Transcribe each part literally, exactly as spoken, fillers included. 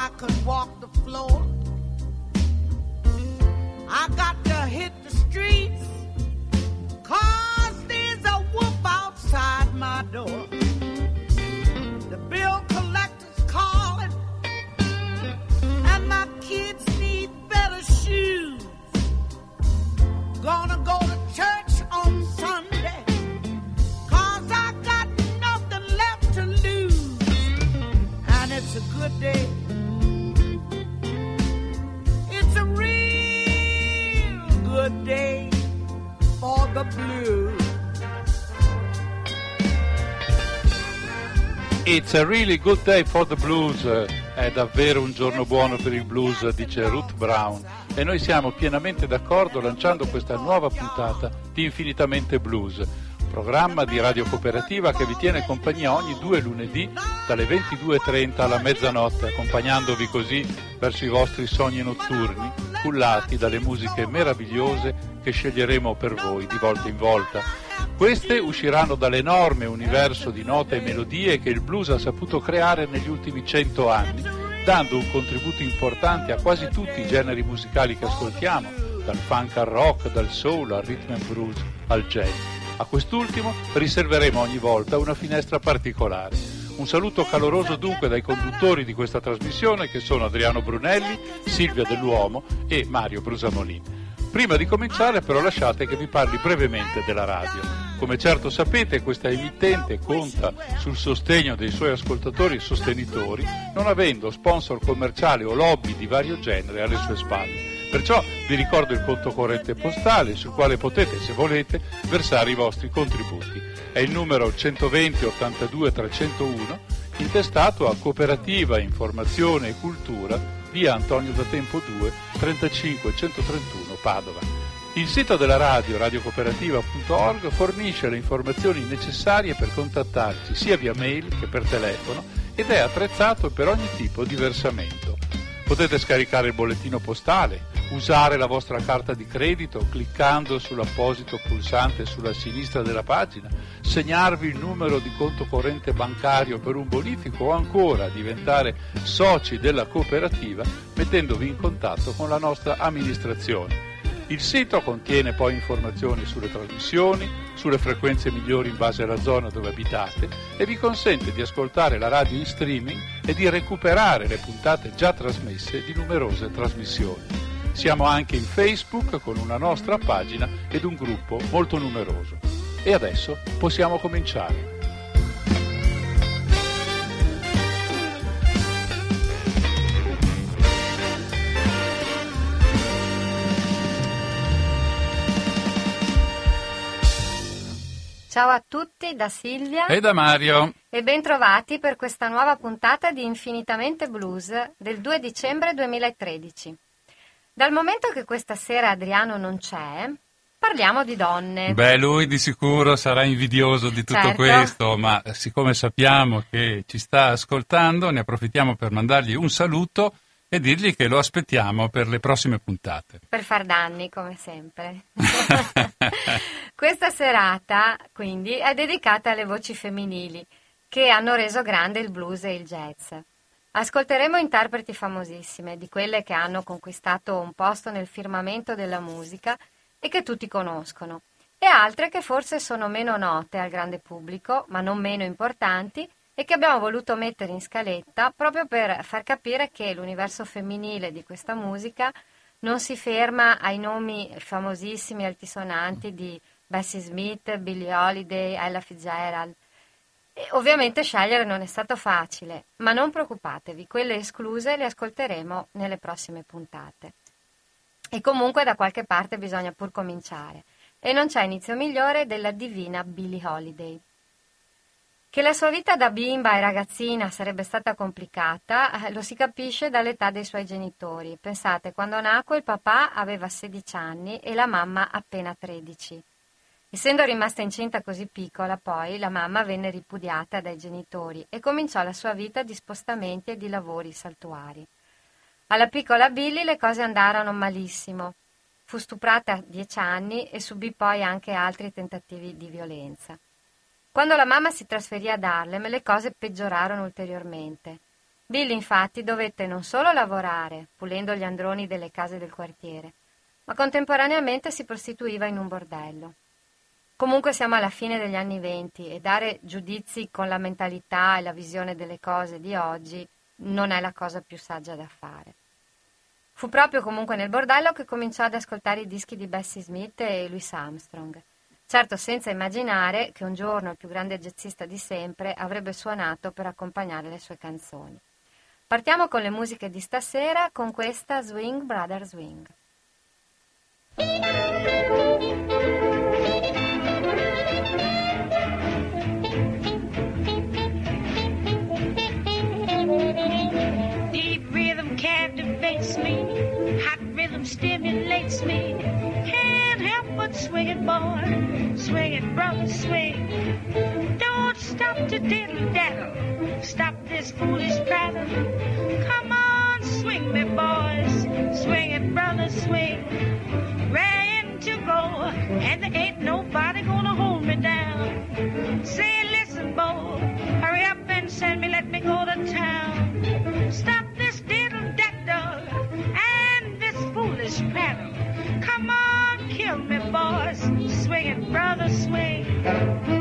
I could walk the floor. I got to hit the streets, 'cause there's a wolf outside my door. The bill collector's calling, and my kids need better shoes. Gonna go to church on Sunday, 'cause I got nothing left to lose. And it's a good day. It's a real good day for the blues. It's a really good day for the blues. È davvero un giorno buono per il blues, dice Ruth Brown. E noi siamo pienamente d'accordo lanciando questa nuova puntata di Infinitamente Blues, programma di Radio Cooperativa che vi tiene compagnia ogni due lunedì dalle ventidue e trenta alla mezzanotte, accompagnandovi così verso i vostri sogni notturni, cullati dalle musiche meravigliose che sceglieremo per voi di volta in volta. Queste usciranno dall'enorme universo di note e melodie che il blues ha saputo creare negli ultimi cento anni, dando un contributo importante a quasi tutti i generi musicali che ascoltiamo, dal funk al rock, dal soul al rhythm and blues al jazz. A quest'ultimo riserveremo ogni volta una finestra particolare. Un saluto caloroso dunque dai conduttori di questa trasmissione, che sono Adriano Brunelli, Silvia Dell'Uomo e Mario Brusamolin. Prima di cominciare però lasciate che vi parli brevemente della radio. Come certo sapete, questa emittente conta sul sostegno dei suoi ascoltatori e sostenitori, non avendo sponsor commerciali o lobby di vario genere alle sue spalle. Perciò vi ricordo il conto corrente postale sul quale potete, se volete, versare i vostri contributi. È il numero centoventi ottantadue trecentouno, intestato a Cooperativa Informazione e Cultura, via Antonio da Tempo due, trentacinque centotrentuno Padova. Il sito della radio, radiocooperativa punto org, fornisce le informazioni necessarie per contattarci sia via mail che per telefono ed è attrezzato per ogni tipo di versamento. Potete scaricare il bollettino postale, usare la vostra carta di credito cliccando sull'apposito pulsante sulla sinistra della pagina, segnarvi il numero di conto corrente bancario per un bonifico o ancora diventare soci della cooperativa mettendovi in contatto con la nostra amministrazione. Il sito contiene poi informazioni sulle trasmissioni, sulle frequenze migliori in base alla zona dove abitate e vi consente di ascoltare la radio in streaming e di recuperare le puntate già trasmesse di numerose trasmissioni. Siamo anche in Facebook con una nostra pagina ed un gruppo molto numeroso. E adesso possiamo cominciare. Ciao a tutti da Silvia e da Mario e bentrovati per questa nuova puntata di Infinitamente Blues del due dicembre duemilatredici. Dal momento che questa sera Adriano non c'è, parliamo di donne. Beh, lui di sicuro sarà invidioso di tutto certo. questo, ma siccome sappiamo che ci sta ascoltando, ne approfittiamo per mandargli un saluto e dirgli che lo aspettiamo per le prossime puntate. Per far danni, come sempre. Questa serata, quindi, è dedicata alle voci femminili che hanno reso grande il blues e il jazz. Ascolteremo interpreti famosissime, di quelle che hanno conquistato un posto nel firmamento della musica e che tutti conoscono, e altre che forse sono meno note al grande pubblico, ma non meno importanti, e che abbiamo voluto mettere in scaletta proprio per far capire che l'universo femminile di questa musica non si ferma ai nomi famosissimi e altisonanti di Bessie Smith, Billie Holiday, Ella Fitzgerald. E ovviamente scegliere non è stato facile, ma non preoccupatevi, quelle escluse le ascolteremo nelle prossime puntate. E comunque da qualche parte bisogna pur cominciare, e non c'è inizio migliore della divina Billie Holiday. Che la sua vita da bimba e ragazzina sarebbe stata complicata eh, lo si capisce dall'età dei suoi genitori. Pensate, quando nacque il papà aveva sedici anni e la mamma appena tredici. Essendo rimasta incinta così piccola, poi, la mamma venne ripudiata dai genitori e cominciò la sua vita di spostamenti e di lavori saltuari. Alla piccola Billie le cose andarono malissimo. Fu stuprata a dieci anni e subì poi anche altri tentativi di violenza. Quando la mamma si trasferì ad Harlem, le cose peggiorarono ulteriormente. Billy infatti dovette non solo lavorare, pulendo gli androni delle case del quartiere, ma contemporaneamente si prostituiva in un bordello. Comunque siamo alla fine degli anni venti e dare giudizi con la mentalità e la visione delle cose di oggi non è la cosa più saggia da fare. Fu proprio comunque nel bordello che cominciò ad ascoltare i dischi di Bessie Smith e Louis Armstrong, certo senza immaginare che un giorno il più grande jazzista di sempre avrebbe suonato per accompagnare le sue canzoni. Partiamo con le musiche di stasera con questa Swing Brother Swing. Deep rhythm captivates me, hot rhythm stimulates me. Can't help but swing it, boy, swing it, brother, swing. Don't stop to diddle daddle, stop this foolish prattle. Come on, swing me, boys, swing it, brother, swing. Ready to go, and there ain't nobody gonna hold me down. Say, listen, boy, hurry up and send me, let me go to town. Stop this diddle daddle and this foolish prattle. Come on, kill me, boys, swing it, brother, swing.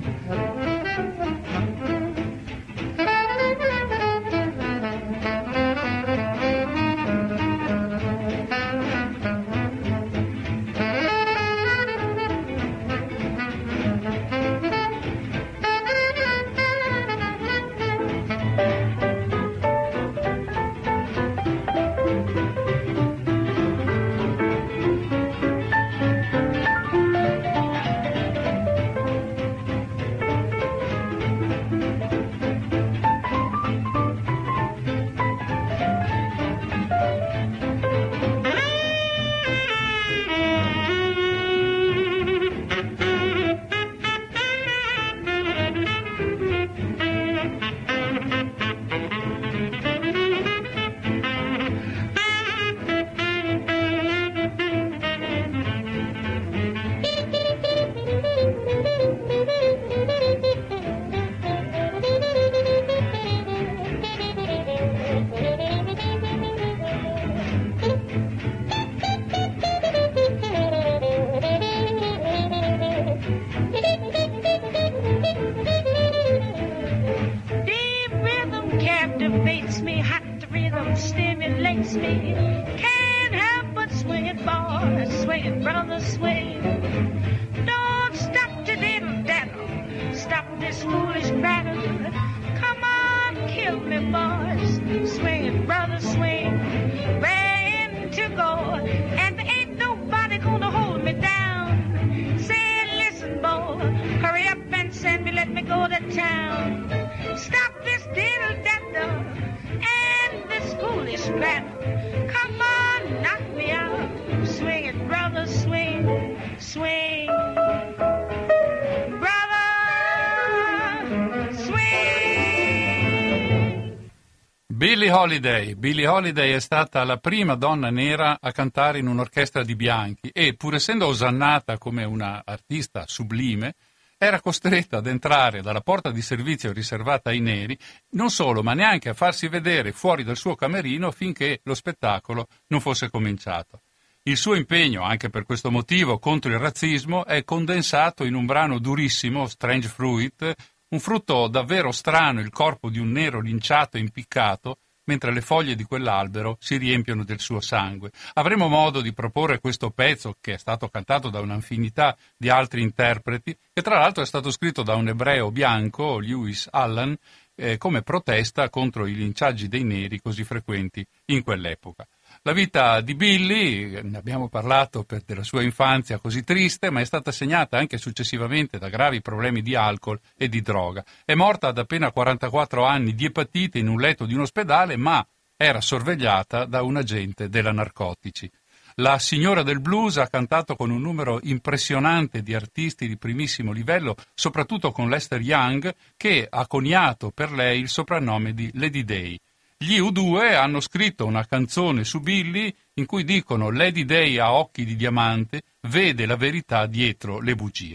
Billie Holiday. Billie Holiday è stata la prima donna nera a cantare in un'orchestra di bianchi e, pur essendo osannata come una artista sublime, era costretta ad entrare dalla porta di servizio riservata ai neri, non solo, ma neanche a farsi vedere fuori dal suo camerino finché lo spettacolo non fosse cominciato. Il suo impegno, anche per questo motivo, contro il razzismo è condensato in un brano durissimo, Strange Fruit, un frutto davvero strano, il corpo di un nero linciato e impiccato, mentre le foglie di quell'albero si riempiono del suo sangue. Avremo modo di proporre questo pezzo, che è stato cantato da un'infinità di altri interpreti, che tra l'altro è stato scritto da un ebreo bianco, Lewis Allen, eh, come protesta contro i linciaggi dei neri così frequenti in quell'epoca. La vita di Billie, ne abbiamo parlato per della sua infanzia così triste, ma è stata segnata anche successivamente da gravi problemi di alcol e di droga. È morta ad appena quarantaquattro anni di epatite in un letto di un ospedale, ma era sorvegliata da un agente della narcotici. La signora del blues ha cantato con un numero impressionante di artisti di primissimo livello, soprattutto con Lester Young, che ha coniato per lei il soprannome di Lady Day. Gli U due hanno scritto una canzone su Billie in cui dicono «Lady Day ha occhi di diamante, vede la verità dietro le bugie».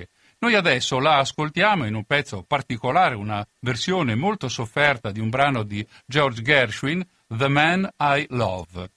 Noi adesso la ascoltiamo in un pezzo particolare, una versione molto sofferta di un brano di George Gershwin, The Man I Love.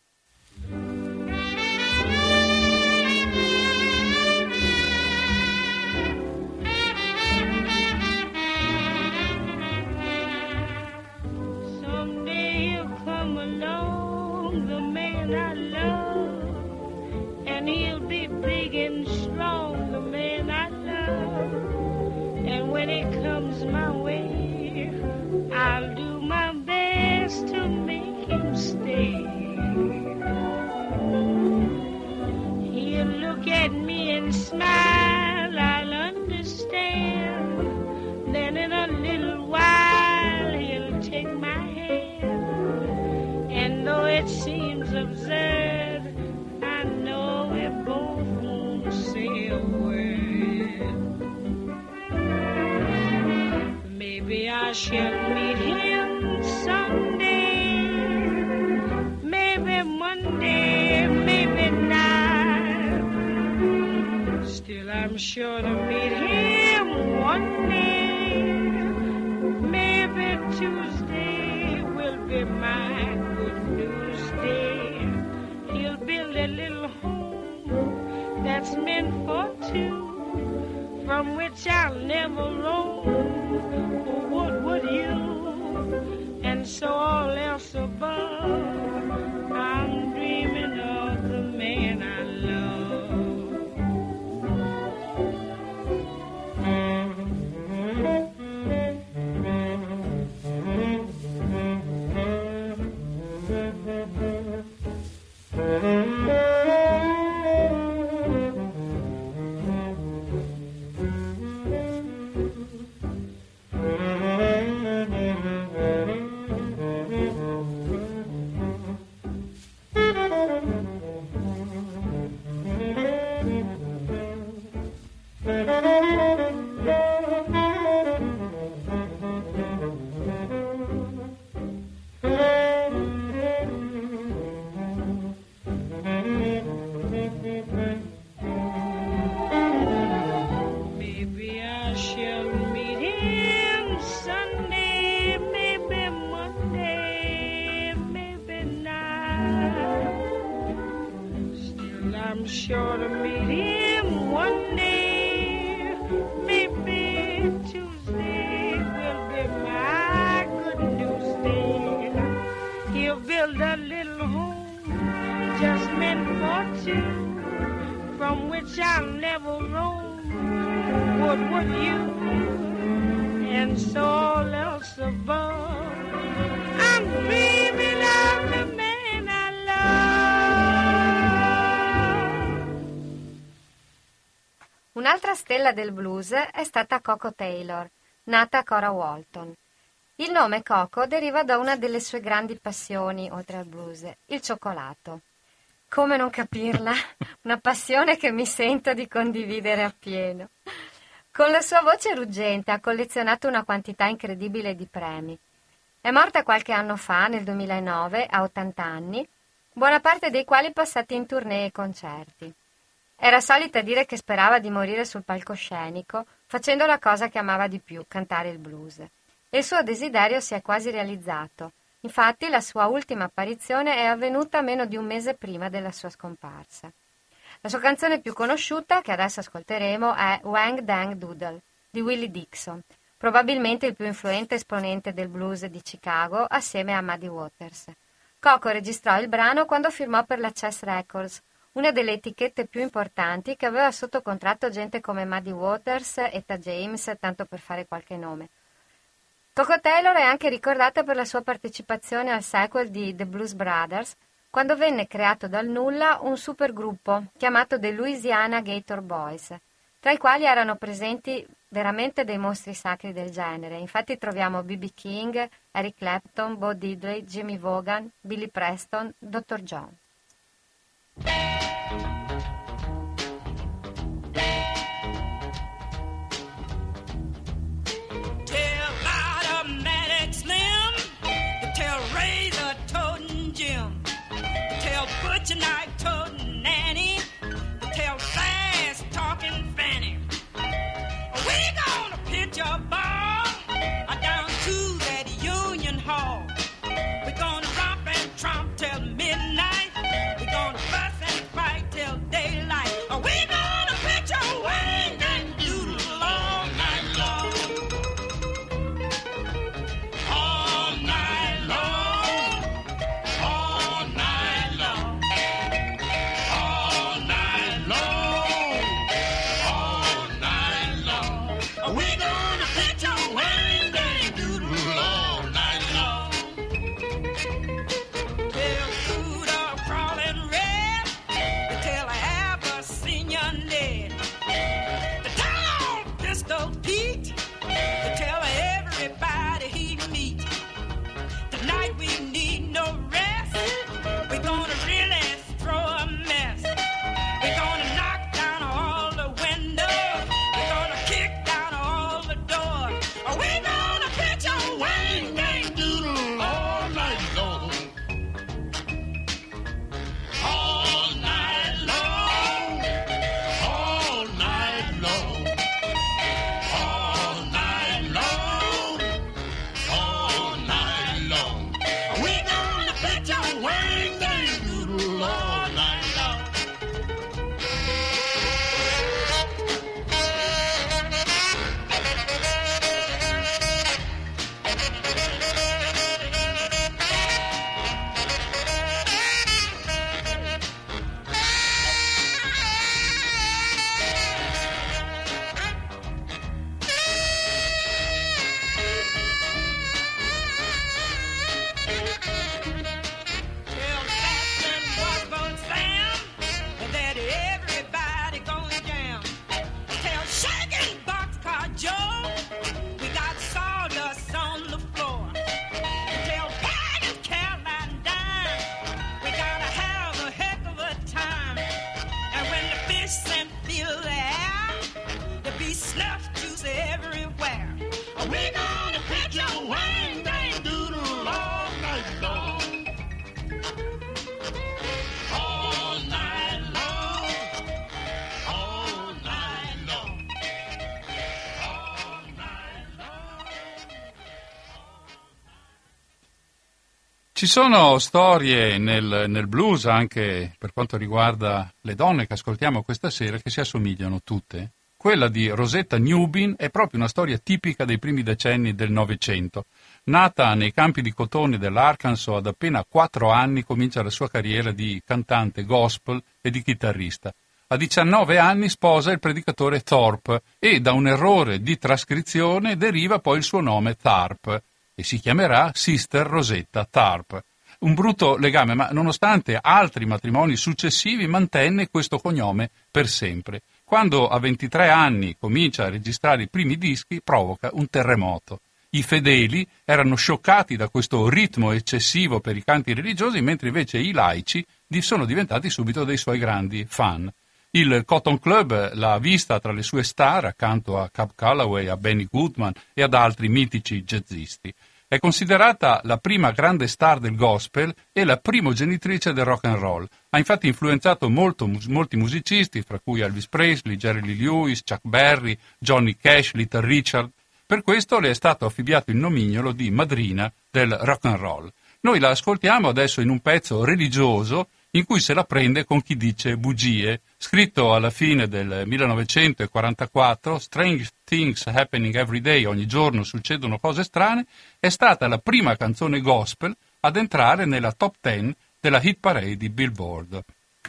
Someday he'll come along, the man I love, and he'll be big and strong, the man I love. And when he comes my way, I'll do my best to make him stay. He'll look at me and smile, I'll understand. Then in a little while he'll take my hand. And though it seems absurd, I know we both won't say a word. Maybe I shall meet him someday, maybe Monday, maybe not. Still I'm sure to meet him one day. Maybe Tuesday will be my good news day. He'll build a little home that's meant for two, from which I'll never roam. What would you? And so all else above, I'm dreaming of the man I love. Un'altra stella del blues è stata Coco Taylor, nata Cora Walton. Il nome Coco deriva da una delle sue grandi passioni, oltre al blues, il cioccolato. Come non capirla? Una passione che mi sento di condividere appieno. Con la sua voce ruggente ha collezionato una quantità incredibile di premi. È morta qualche anno fa, nel duemilanove, a ottanta anni, buona parte dei quali passati in tournée e concerti. Era solita dire che sperava di morire sul palcoscenico, facendo la cosa che amava di più, cantare il blues. E il suo desiderio si è quasi realizzato. Infatti la sua ultima apparizione è avvenuta meno di un mese prima della sua scomparsa. La sua canzone più conosciuta, che adesso ascolteremo, è Wang Dang Doodle, di Willie Dixon, probabilmente il più influente esponente del blues di Chicago, assieme a Muddy Waters. Coco registrò il brano quando firmò per la Chess Records, una delle etichette più importanti che aveva sotto contratto gente come Muddy Waters, Etta James, tanto per fare qualche nome. Coco Taylor è anche ricordata per la sua partecipazione al sequel di The Blues Brothers, quando venne creato dal nulla un supergruppo chiamato The Louisiana Gator Boys, tra i quali erano presenti veramente dei mostri sacri del genere. Infatti troviamo B B King, Eric Clapton, Bo Diddley, Jimmy Vaughan, Billy Preston, Doctor John. Tell Automatic Slim, tell Razor Toting Jim, tell Butcher Knife Toting Nanny, tell Fast Talking Fanny. slaps juice everywhere. We gonna pitch a wang dang doodle all night long. All night long. All night long. All night long. Ci sono storie nel, nel blues, anche per quanto riguarda le donne che ascoltiamo questa sera, che si assomigliano tutte. Quella di Rosetta Newby è proprio una storia tipica dei primi decenni del Novecento. Nata nei campi di cotone dell'Arkansas, ad appena quattro anni comincia la sua carriera di cantante gospel e di chitarrista. A diciannove anni sposa il predicatore Thorpe e da un errore di trascrizione deriva poi il suo nome Tharpe e si chiamerà Sister Rosetta Tharpe. Un brutto legame, ma nonostante altri matrimoni successivi mantenne questo cognome per sempre. Quando a ventitré anni comincia a registrare i primi dischi, provoca un terremoto. I fedeli erano scioccati da questo ritmo eccessivo per i canti religiosi, mentre invece i laici sono diventati subito dei suoi grandi fan. Il Cotton Club l'ha vista tra le sue star accanto a Cab Calloway, a Benny Goodman e ad altri mitici jazzisti. È considerata la prima grande star del gospel e la primogenitrice del rock and roll. Ha infatti influenzato molto, molti musicisti, fra cui Elvis Presley, Jerry Lee Lewis, Chuck Berry, Johnny Cash, Little Richard. Per questo le è stato affibbiato il nomignolo di madrina del rock and roll. Noi la ascoltiamo adesso in un pezzo religioso in cui se la prende con chi dice bugie, scritto alla fine del millenovecentoquarantaquattro, Strange Things Happening Every Day, ogni giorno succedono cose strane, è stata la prima canzone gospel ad entrare nella top ten della hit parade di Billboard.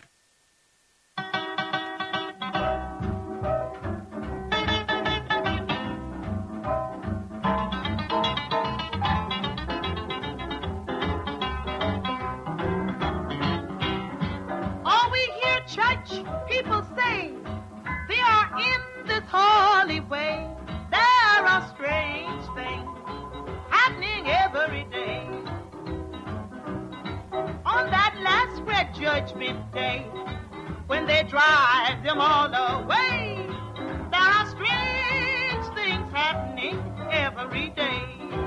Church people say they are in this holy way. There are strange things happening every day. On that last great judgment day, when they drive them all away, there are strange things happening every day.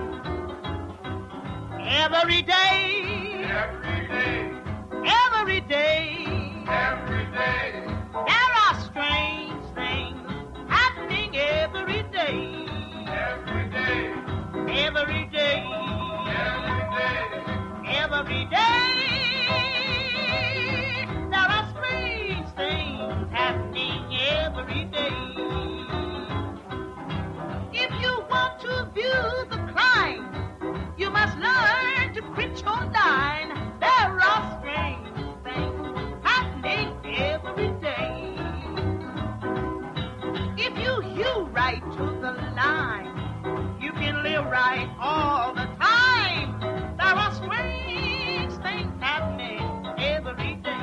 Every day. Every day. Every day. Every day. There are strange things happening every day. Every day. Every day. Every day. Every day. There are strange things happening every day. If you want to view the crime, you must learn to quit your line. There are strange every day. If you hew right to the line, you can live right all the time. There are strange things happening every day.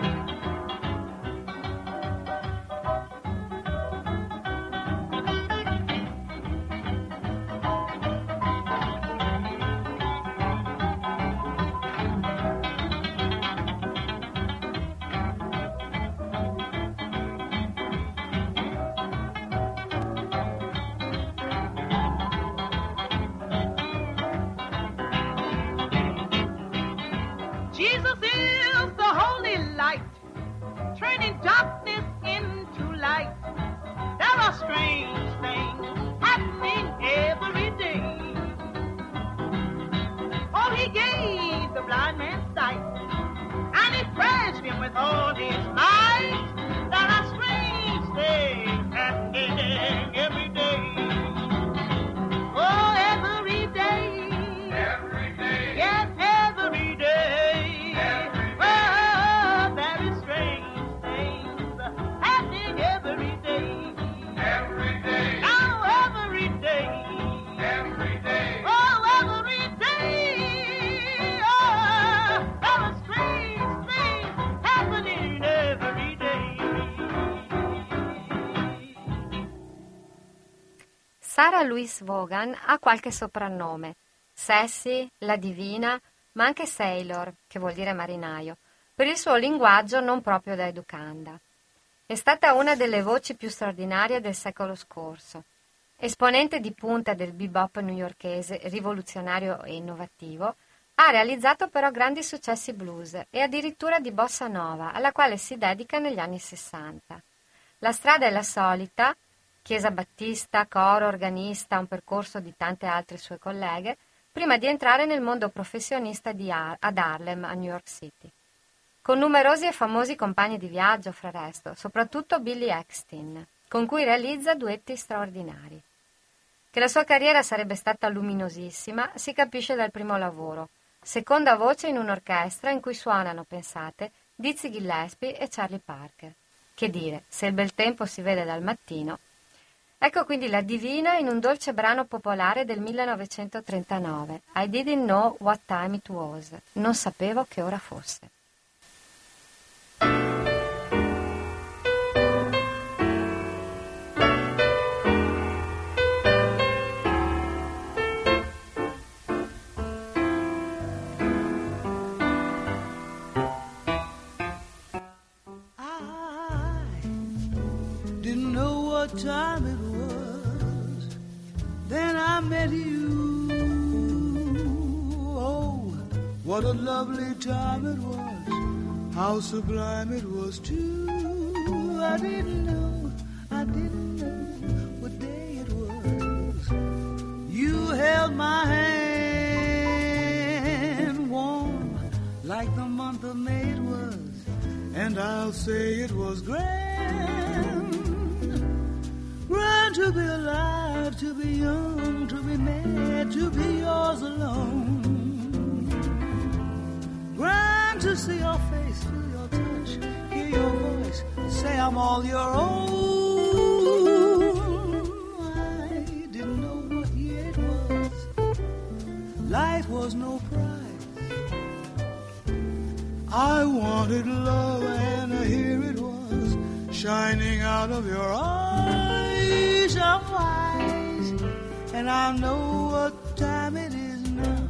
Jesus is the holy light, turning darkness into light. There are strange things happening every day. Oh, he gave the blind man sight, and he praised him with all his might. There are strange things happening every day. Oh, every day. Every day. Yes, every day. Sarah Louise Vaughan ha qualche soprannome: Sassy, la Divina, ma anche Sailor, che vuol dire marinaio, per il suo linguaggio non proprio da educanda. È stata una delle voci più straordinarie del secolo scorso. Esponente di punta del bebop newyorkese rivoluzionario e innovativo, ha realizzato però grandi successi blues e addirittura di bossa nova, alla quale si dedica negli anni sessanta. La strada è la solita, chiesa battista, coro, organista, un percorso di tante altre sue colleghe, prima di entrare nel mondo professionista di Ar- ad Harlem, a New York City. Con numerosi e famosi compagni di viaggio, fra resto, soprattutto Billy Eckstine, con cui realizza duetti straordinari. Che la sua carriera sarebbe stata luminosissima si capisce dal primo lavoro, seconda voce in un'orchestra in cui suonano, pensate, Dizzy Gillespie e Charlie Parker. Che dire, se il bel tempo si vede dal mattino. Ecco quindi la Divina in un dolce brano popolare del millenovecentotrentanove, I Didn't Know What Time It Was, non sapevo che ora fosse. Time it was, then I met you. Oh, what a lovely time it was, how sublime it was too. I didn't know, I didn't know what day it was. You held my hand warm like the month of May it was, and I'll say it was grand. Grand to be alive, to be young, to be mad, to be yours alone. Grand to see your face, feel your touch, hear your voice, say I'm all your own. I didn't know what year it was. Life was no prize. I wanted love and here it was, shining out of your eyes. I'm wise, and I know what time it is now.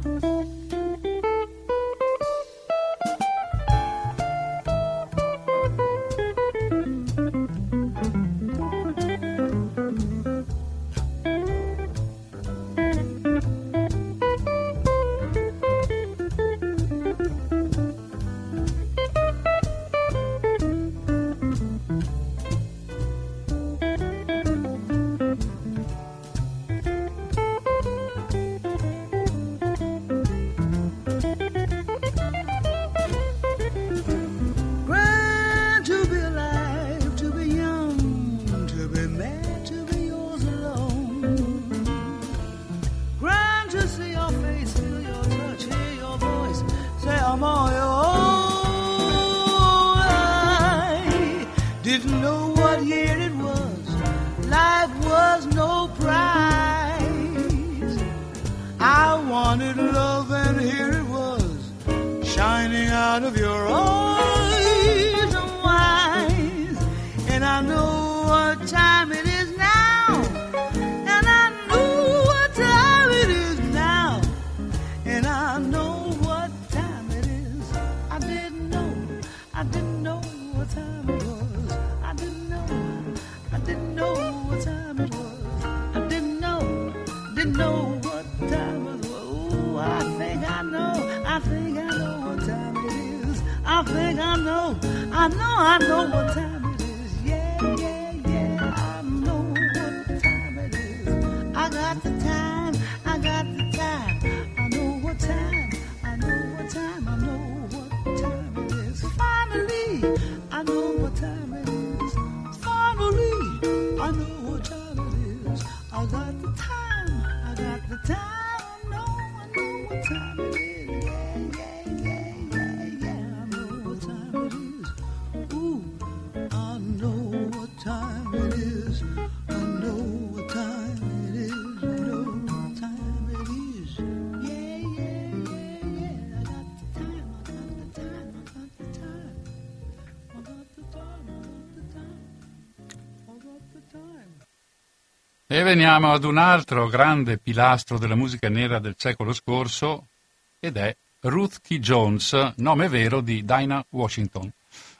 E veniamo ad un altro grande pilastro della musica nera del secolo scorso, ed è Ruth Key Jones, nome vero di Dinah Washington.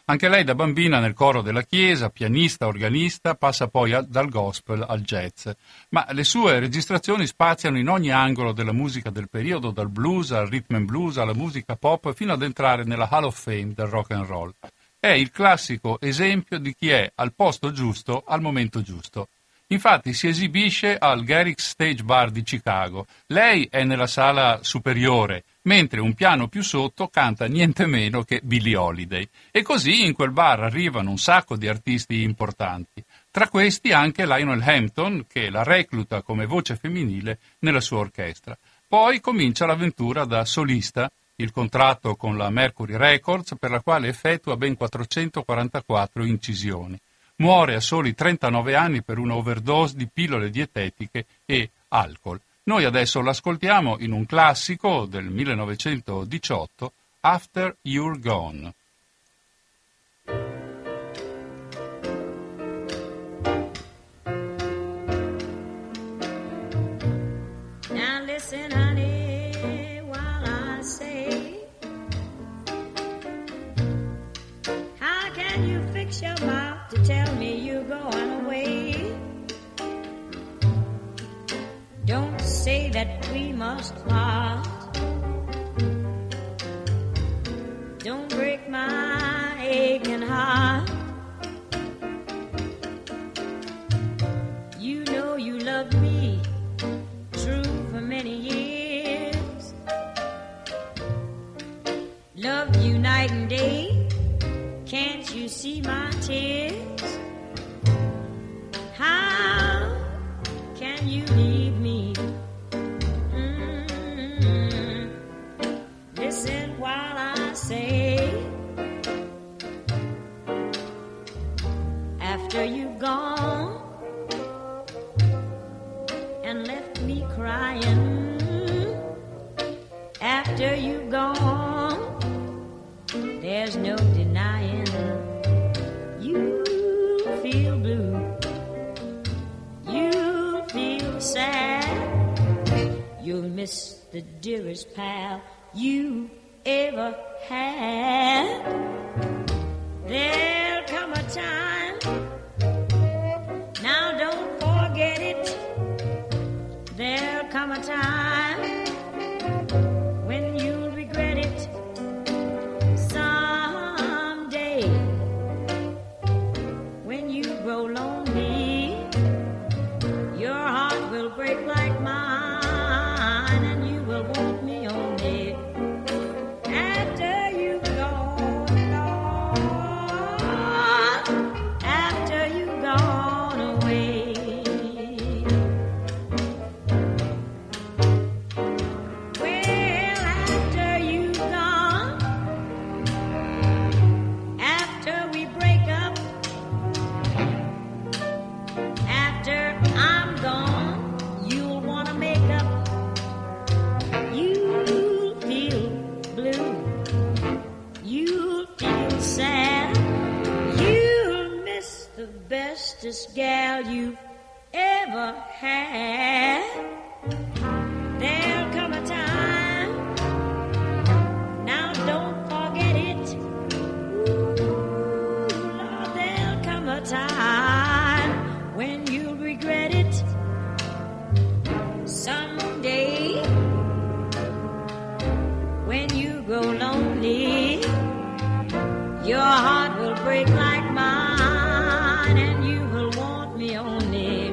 Anche lei da bambina nel coro della chiesa, pianista, organista, passa poi a, dal gospel al jazz. Ma le sue registrazioni spaziano in ogni angolo della musica del periodo, dal blues al rhythm and blues alla musica pop, fino ad entrare nella Hall of Fame del rock and roll. È il classico esempio di chi è al posto giusto al momento giusto. Infatti si esibisce al Garrick's Stage Bar di Chicago. Lei è nella sala superiore, mentre un piano più sotto canta niente meno che Billie Holiday. E così in quel bar arrivano un sacco di artisti importanti. Tra questi anche Lionel Hampton, che la recluta come voce femminile nella sua orchestra. Poi comincia l'avventura da solista, il contratto con la Mercury Records, per la quale effettua ben quattrocentoquarantaquattro incisioni. Muore a soli trentanove anni per una overdose di pillole dietetiche e alcol. Noi adesso l'ascoltiamo in un classico del millenovecentodiciotto, After You're Gone. Now listen, honey, while I say, how can you fix your mouth to tell me you're going away? Don't say that we must part. Don't break my aching heart. You know you loved me true for many years. Loved you night and day. Can't you see my tears? How can you leave me? Mm-hmm. Listen while I say, after you've gone and left me crying, after you've gone, there's no denying you feel blue, you feel sad, you'll miss the dearest pal you ever had. There'll come a time, now don't forget it, there'll come a time when you'll regret it someday. When you grow lonely, your heart will break like mine, and you will want me only after you've gone, Lord, after you've gone away. Well, after you've gone, after we break up, after I'm gone, you'll want to make up. You'll feel blue. You'll feel sad. You'll miss the bestest gal you've ever had. There'll come a time, now don't forget it. Ooh, Lord, there'll come a time when you'll regret it someday. When you grow lonely, your heart will break like mine, and you will want me only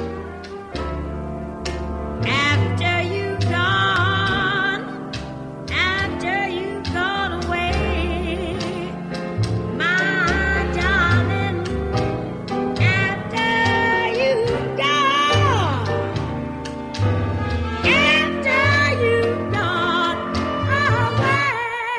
after you've gone, after you've gone away, my darling, after you've gone, after you've gone away.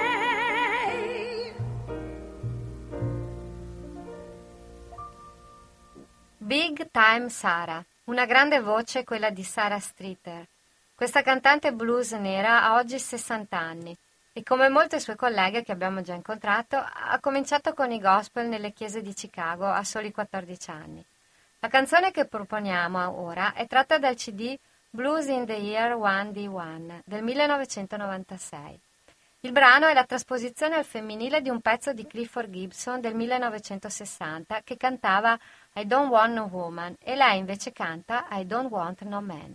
Big Time Sarah, una grande voce quella di Sarah Streeter. Questa cantante blues nera ha oggi sessanta anni e, come molte sue colleghe che abbiamo già incontrato, ha cominciato con i gospel nelle chiese di Chicago a soli quattordici anni. La canzone che proponiamo ora è tratta dal C D Blues in the Year one D one del millenovecentonovantasei. Il brano è la trasposizione al femminile di un pezzo di Clifford Gibson del millenovecentosessanta che cantava I Don't Want No Woman e lei invece canta I Don't Want No Man.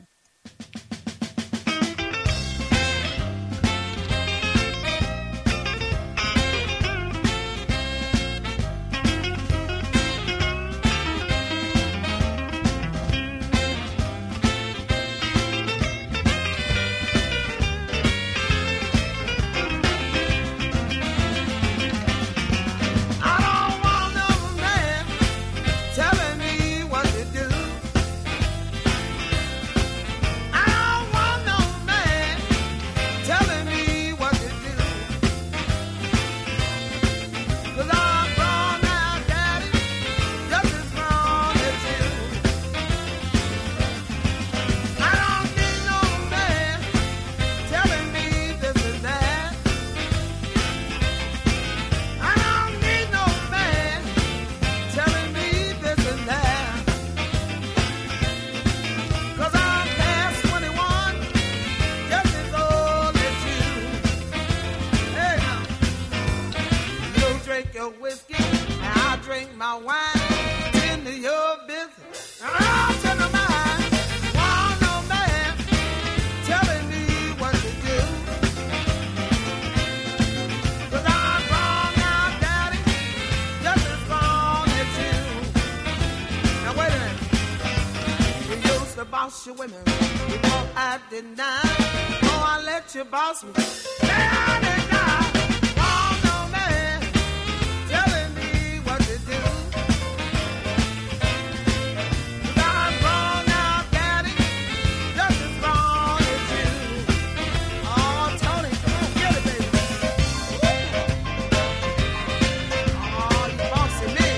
Boss your women before I deny. Oh, I let you boss me. Say I deny. Oh, no man telling me what to do. 'Cause I'm wrong now, Daddy, just as wrong as you. Oh, Tony, come on, get it, baby. Oh, you bossy me.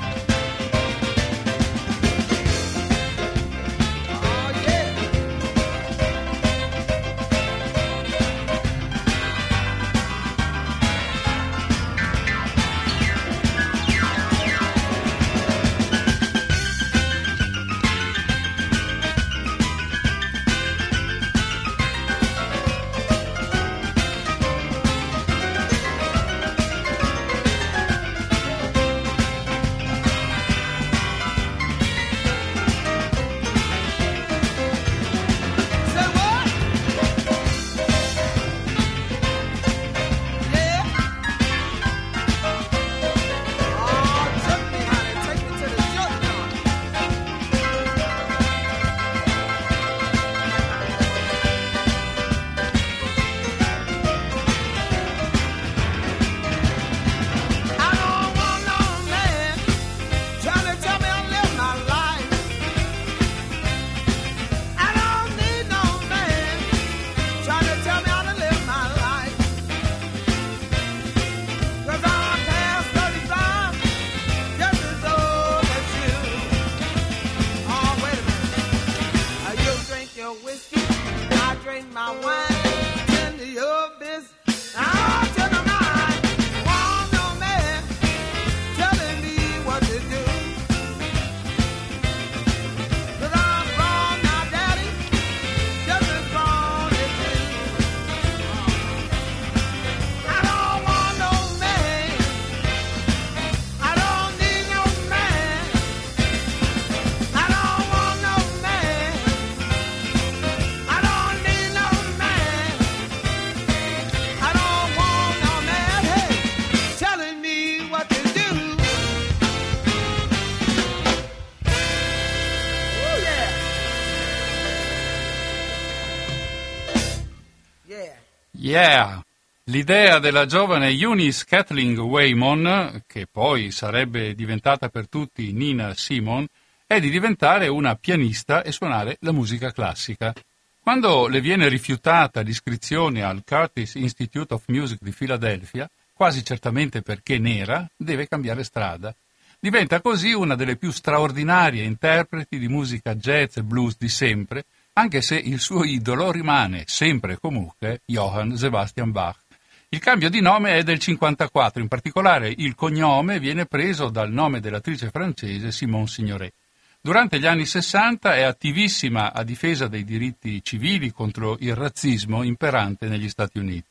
Yeah! L'idea della giovane Eunice Kathleen Waymon, che poi sarebbe diventata per tutti Nina Simone, è di diventare una pianista e suonare la musica classica. Quando le viene rifiutata l'iscrizione al Curtis Institute of Music di Filadelfia, quasi certamente perché nera, deve cambiare strada. Diventa così una delle più straordinarie interpreti di musica jazz e blues di sempre, anche se il suo idolo rimane sempre e comunque Johann Sebastian Bach. Il cambio di nome è del cinquantaquattro, in particolare il cognome viene preso dal nome dell'attrice francese Simone Signoret. Durante gli anni sessanta è attivissima a difesa dei diritti civili contro il razzismo imperante negli Stati Uniti.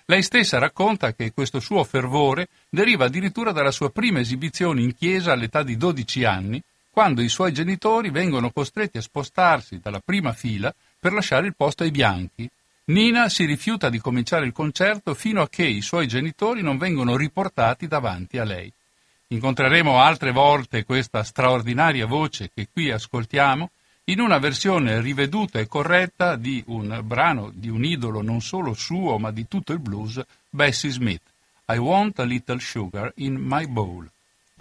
Lei stessa racconta che questo suo fervore deriva addirittura dalla sua prima esibizione in chiesa all'età di dodici anni, quando i suoi genitori vengono costretti a spostarsi dalla prima fila per lasciare il posto ai bianchi. Nina si rifiuta di cominciare il concerto fino a che i suoi genitori non vengono riportati davanti a lei. Incontreremo altre volte questa straordinaria voce che qui ascoltiamo in una versione riveduta e corretta di un brano di un idolo non solo suo ma di tutto il blues, Bessie Smith. I want a little sugar in my bowl.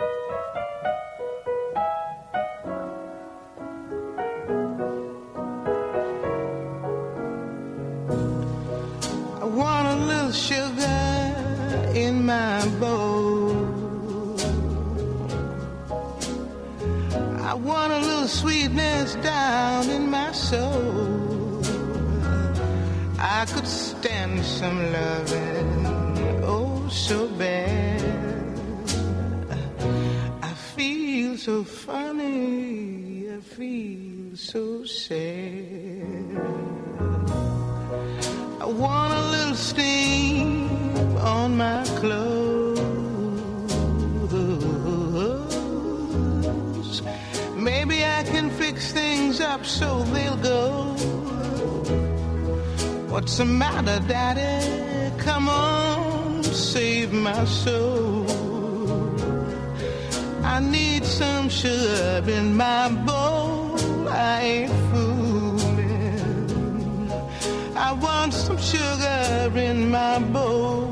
I want a little sugar in my bowl. I want a little sweetness down in my soul. I could stand some loving, oh so bad. I feel so funny, I feel so sad. I want a little steam on my clothes. Maybe I can fix things up so they'll go. What's the matter, Daddy? Come on, save my soul. I need some sugar in my bowl. I ain't fooling. I want some sugar in my bowl.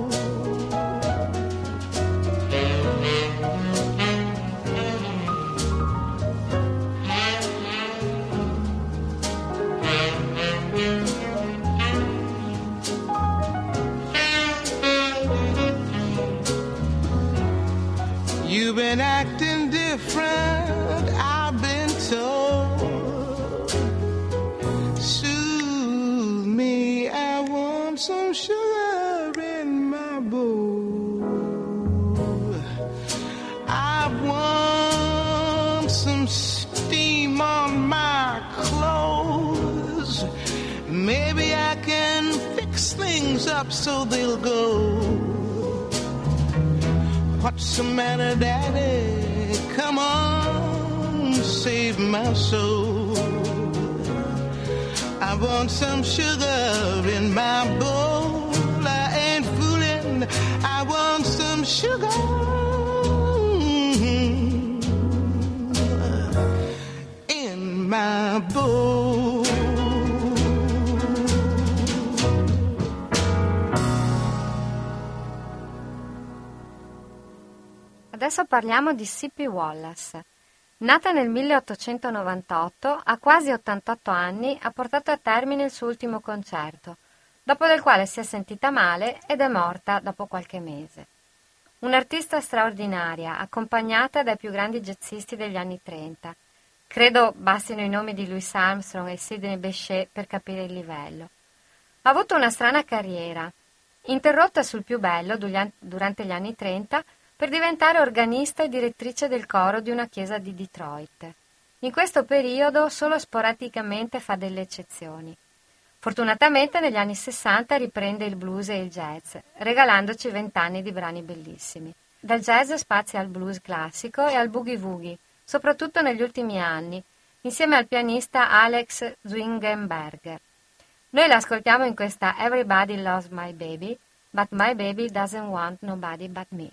You've been acting different, I've been told. Soothe me, I want some sugar in my bowl. I want some steam on my clothes. Maybe I can fix things up so they'll go. What's the matter, Daddy? Come on, save my soul. I want some sugar in my bowl. I ain't fooling. I want some sugar in my bowl. Adesso parliamo di Sippy Wallace. Nata nel milleottocentonovantotto, a quasi ottantotto anni ha portato a termine il suo ultimo concerto, dopo del quale si è sentita male ed è morta dopo qualche mese. Un'artista straordinaria, accompagnata dai più grandi jazzisti degli anni trenta. Credo bastino i nomi di Louis Armstrong e Sidney Bechet per capire il livello. Ha avuto una strana carriera, interrotta sul più bello durante gli anni trenta, per diventare organista e direttrice del coro di una chiesa di Detroit. In questo periodo solo sporadicamente fa delle eccezioni. Fortunatamente negli anni sessanta riprende il blues e il jazz, regalandoci vent'anni di brani bellissimi. Dal jazz spazia al blues classico e al boogie-woogie, soprattutto negli ultimi anni, insieme al pianista Alex Zwingenberger. Noi l'ascoltiamo in questa Everybody Loves My Baby, but my baby doesn't want nobody but me.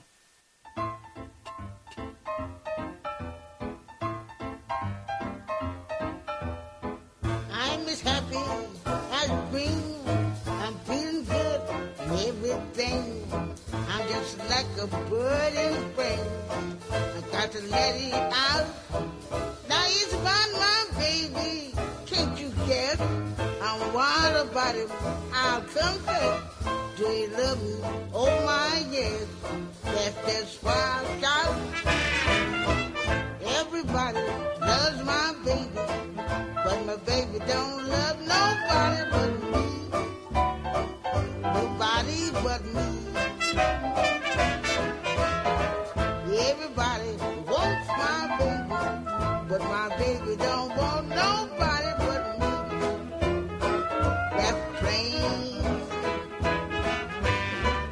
I'm as happy as green. I'm feeling good and everything. I'm just like a bird in spring. I got to let it out. Now it's about my baby. Can't you guess? I'm wild about it. I'll confess. Do you love me? Oh my yes. That's that's why I shout. Everybody loves my baby, but my baby don't love nobody but me. Nobody but me. Everybody wants my baby, but my baby don't want nobody but me. That's plain.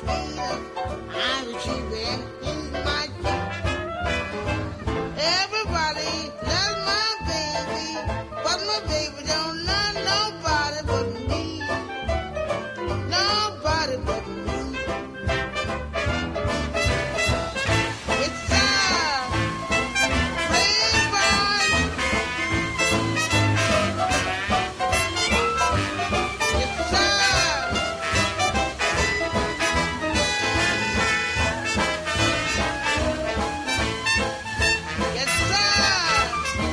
sweet. I'm a sheep and he's my sheep. Everybody loves my baby, but my baby don't love nobody but me. Nobody but me. It's a playboy. It's a Yes, sir.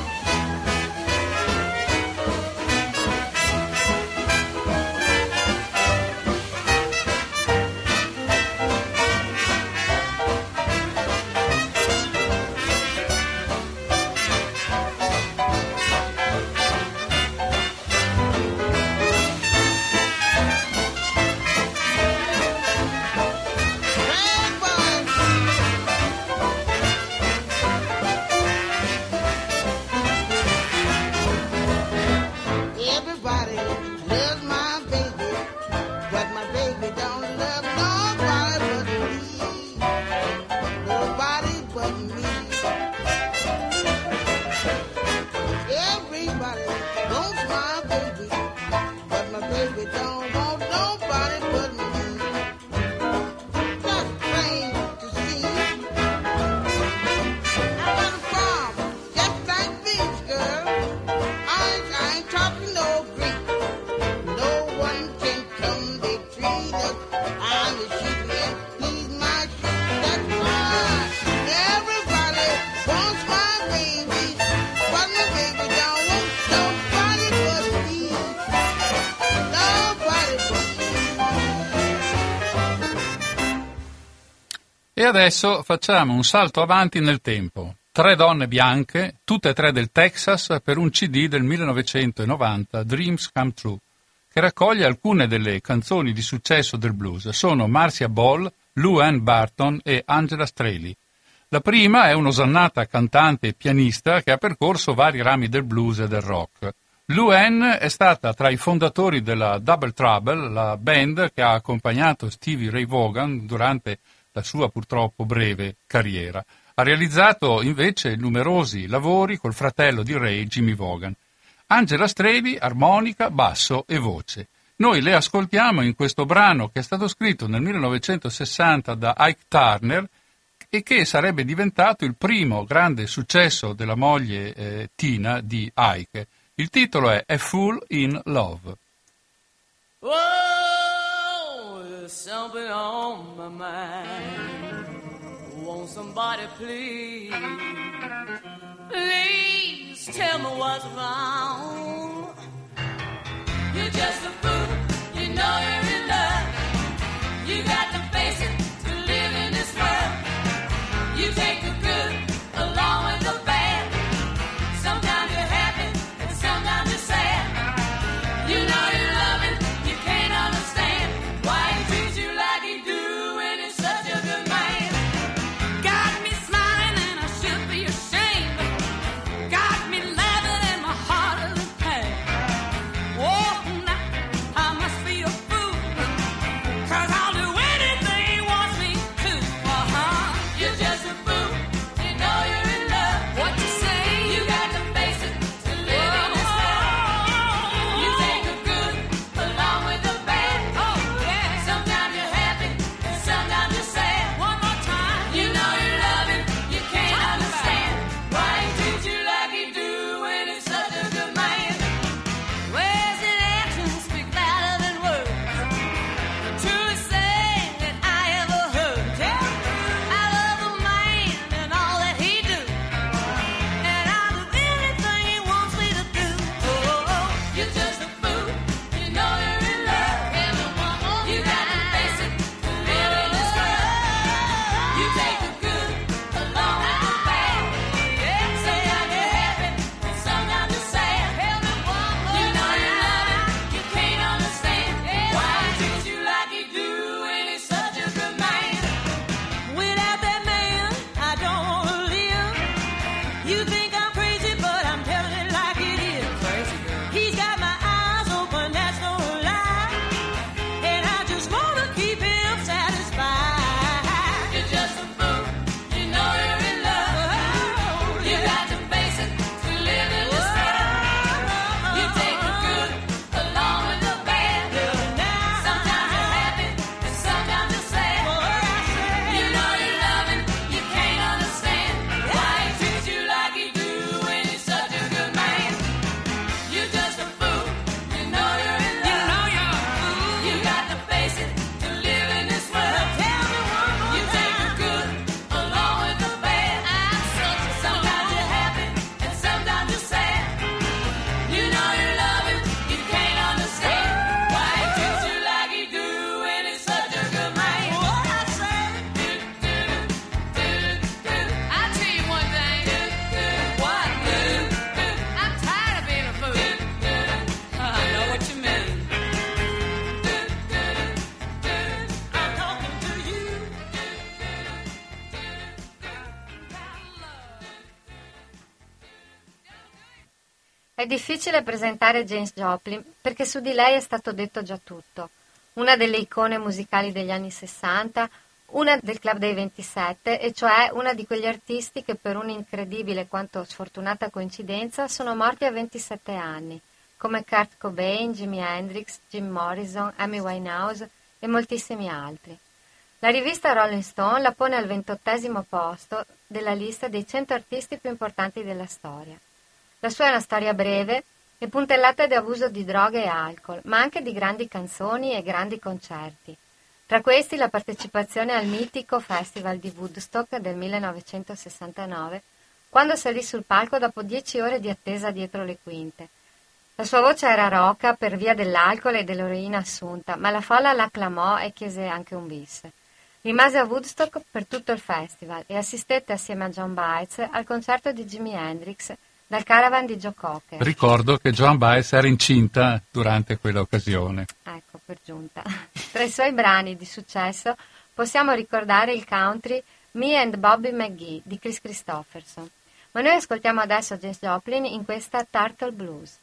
Everybody loves my baby, but my baby don't love nobody but me. Nobody but me. Everybody wants my baby, but my baby don't want nobody but me. That's plain to see. I got a farm just like this, girl. I ain't, I ain't talking no Greek. No one can come between us. I'm a sheep and he's my sheep. That's why everybody wants my baby, but my baby don't want nobody but me. Nobody but me. E adesso facciamo un salto avanti nel tempo. Tre donne bianche, tutte e tre del Texas, per un C D del millenovecentonovanta, Dreams Come True, che raccoglie alcune delle canzoni di successo del blues. Sono Marcia Ball, Lou Ann Barton e Angela Straley. La prima è un'osannata cantante e pianista che ha percorso vari rami del blues e del rock. Lou Ann è stata tra i fondatori della Double Trouble, la band che ha accompagnato Stevie Ray Vaughan durante la sua purtroppo breve carriera. Ha realizzato invece numerosi lavori col fratello di Ray, Jimmy Vaughan. Angela Straley, armonica, basso e voce. Noi le ascoltiamo in questo brano che è stato scritto nel millenovecentosessanta da Ike Turner e che sarebbe diventato il primo grande successo della moglie eh, Tina di Ike. Il titolo è A Fool in Love. Oh, there's something on my mind. Won't somebody please, please tell me what's wrong? You're just a fool, you know you're in love. You got to face it to live in this world. You take the good along with the bad. Sometimes you're happy and sometimes you're sad. You know you love it, you can't understand why he treats you like he do when he's such a good man. Got me smiling and I should be ashamed. Got me laughing and my heart is in pain. Oh, now I must be a fool, 'cause I'll do anything one È difficile presentare Janis Joplin perché su di lei è stato detto già tutto. Una delle icone musicali degli anni sessanta, una del Club dei ventisette, e cioè una di quegli artisti che per un'incredibile quanto sfortunata coincidenza sono morti a ventisette anni, come Kurt Cobain, Jimi Hendrix, Jim Morrison, Amy Winehouse e moltissimi altri. La rivista Rolling Stone la pone al ventottesimo posto della lista dei cento artisti più importanti della storia. La sua è una storia breve e puntellata di abuso di droghe e alcol, ma anche di grandi canzoni e grandi concerti. Tra questi la partecipazione al mitico Festival di Woodstock del millenovecentosessantanove, quando salì sul palco dopo dieci ore di attesa dietro le quinte. La sua voce era roca per via dell'alcol e dell'eroina assunta, ma la folla l'acclamò e chiese anche un bis. Rimase a Woodstock per tutto il festival e assistette assieme a John Baez al concerto di Jimi Hendrix dal Caravan di Joe Cocker. Ricordo che Joan Baez era incinta durante quell'occasione. Ecco, per giunta. Tra i suoi brani di successo possiamo ricordare il country Me and Bobby McGee di Chris Christopherson. Ma noi ascoltiamo adesso Janis Joplin in questa Turtle Blues.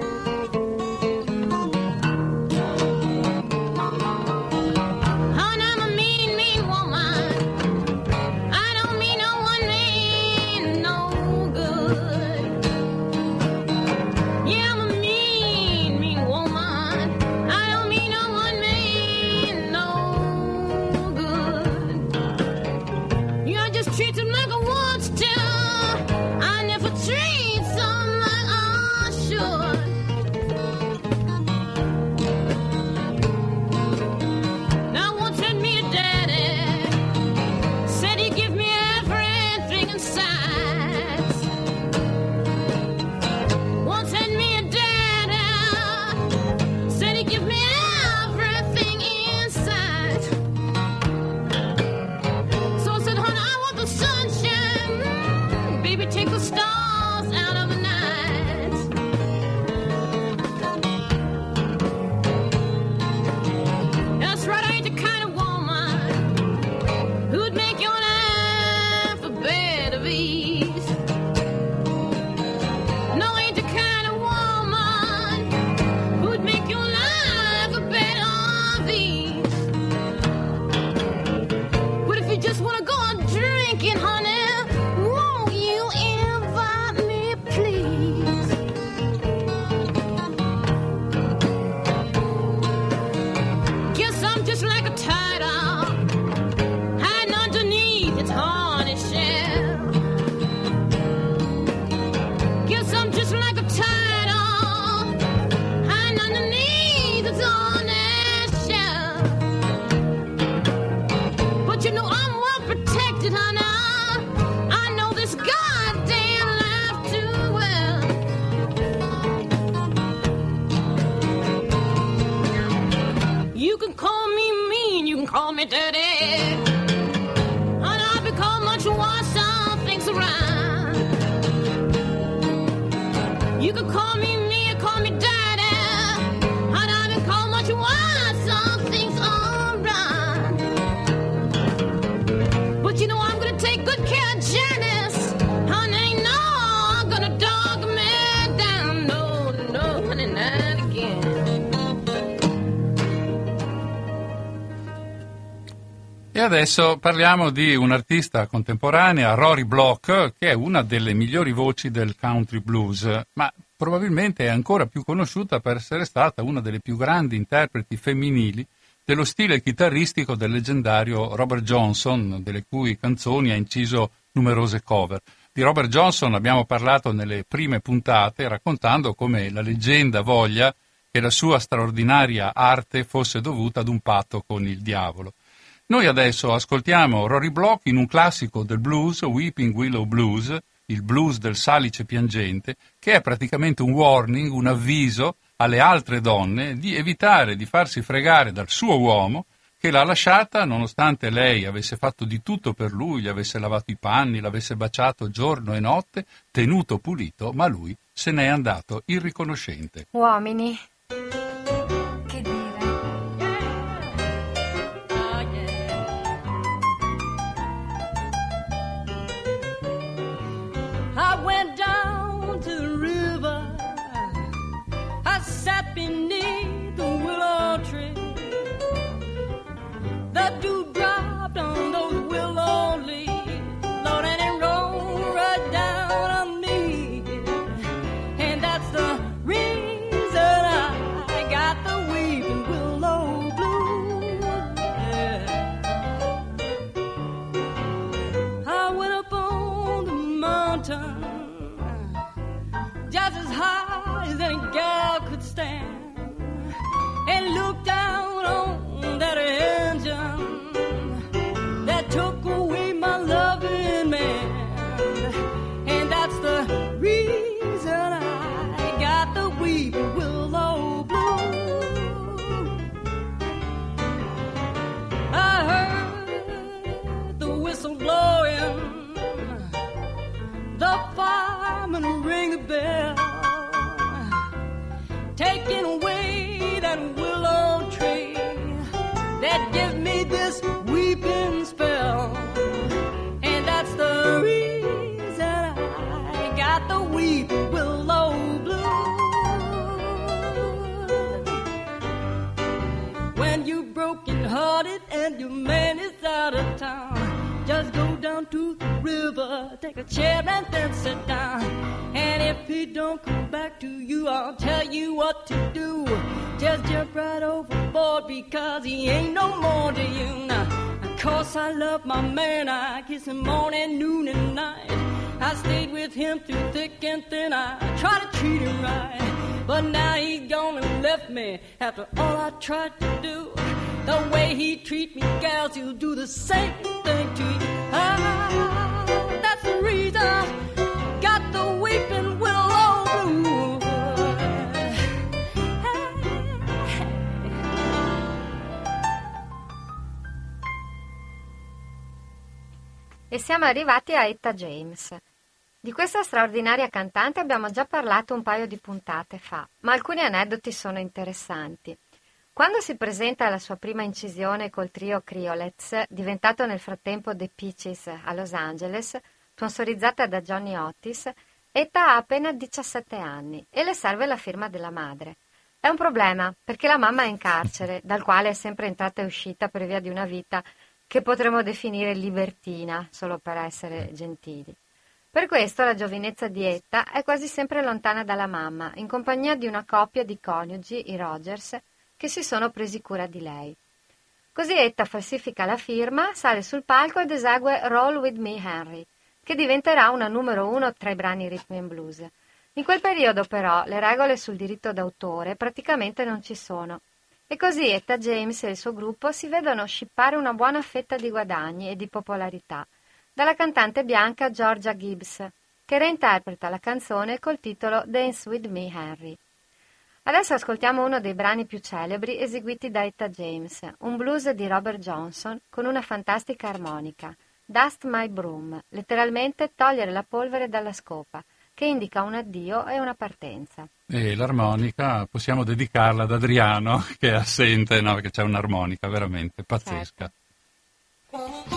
E adesso parliamo di un'artista contemporanea, Rory Block, che è una delle migliori voci del country blues, ma probabilmente è ancora più conosciuta per essere stata una delle più grandi interpreti femminili dello stile chitarristico del leggendario Robert Johnson, delle cui canzoni ha inciso numerose cover. Di Robert Johnson abbiamo parlato nelle prime puntate, raccontando come la leggenda voglia che la sua straordinaria arte fosse dovuta ad un patto con il diavolo. Noi adesso ascoltiamo Rory Block in un classico del blues, Weeping Willow Blues, il blues del salice piangente, che è praticamente un warning, un avviso alle altre donne di evitare di farsi fregare dal suo uomo, che l'ha lasciata nonostante lei avesse fatto di tutto per lui, gli avesse lavato i panni, l'avesse baciato giorno e notte, tenuto pulito, ma lui se n'è andato irriconoscente. Uomini. I went down to the river mountain, just as high as any gal could stand, and looked down on that engine that took away my loving man. And that's the reason I got the weeping willow blue. I heard the whistle blowing, the fireman ring the bell, taking away that willow tree that gives me this weeping spell. And that's the reason I got the weeping willow blue. When you broken hearted and your man is out of town, just go down to the river, take a chair and then sit down. And if he don't come back to you, I'll tell you what to do. Just jump right overboard because he ain't no more to you now. Of course I love my man, I kiss him morning, noon and night. I stayed with him through thick and thin, I tried to treat him right. But now he's gone and left me after all I tried to do. The way he treat me, gals, he'll do the same thing to you. Ah, that's the reason I got the weeping willow blue. E siamo arrivati a Etta James. Di questa straordinaria cantante abbiamo già parlato un paio di puntate fa, ma alcuni aneddoti sono interessanti. Quando si presenta alla sua prima incisione col trio Criolets, diventato nel frattempo The Peaches a Los Angeles, sponsorizzata da Johnny Otis, Etta ha appena diciassette anni e le serve la firma della madre. È un problema, perché la mamma è in carcere, dal quale è sempre entrata e uscita per via di una vita che potremmo definire libertina, solo per essere gentili. Per questo la giovinezza di Etta è quasi sempre lontana dalla mamma, in compagnia di una coppia di coniugi, i Rogers, che si sono presi cura di lei. Così Etta falsifica la firma, sale sul palco ed esegue Roll With Me Henry, che diventerà una numero uno tra i brani rhythm and blues. In quel periodo però le regole sul diritto d'autore praticamente non ci sono, e così Etta James e il suo gruppo si vedono scippare una buona fetta di guadagni e di popolarità dalla cantante bianca Georgia Gibbs, che reinterpreta la canzone col titolo Dance With Me Henry. Adesso ascoltiamo uno dei brani più celebri eseguiti da Etta James, un blues di Robert Johnson con una fantastica armonica, Dust My Broom, letteralmente togliere la polvere dalla scopa, che indica un addio e una partenza. E l'armonica possiamo dedicarla ad Adriano, che è assente, no, perché c'è un'armonica veramente pazzesca. Certo.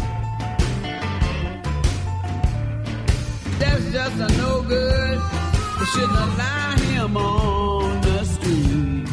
just a no good They shouldn't allow him on the street.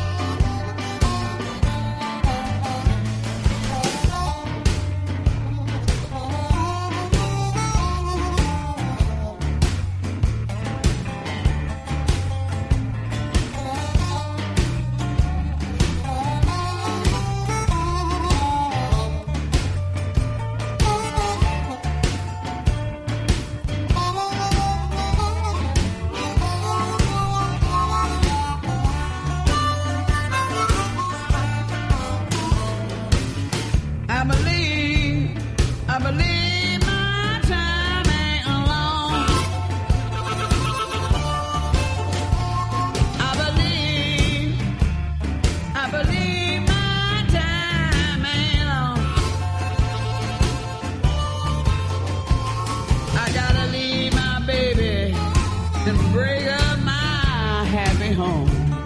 I believe, I believe my time ain't alone. I believe, I believe my time ain't long. I gotta leave my baby and break up my happy home.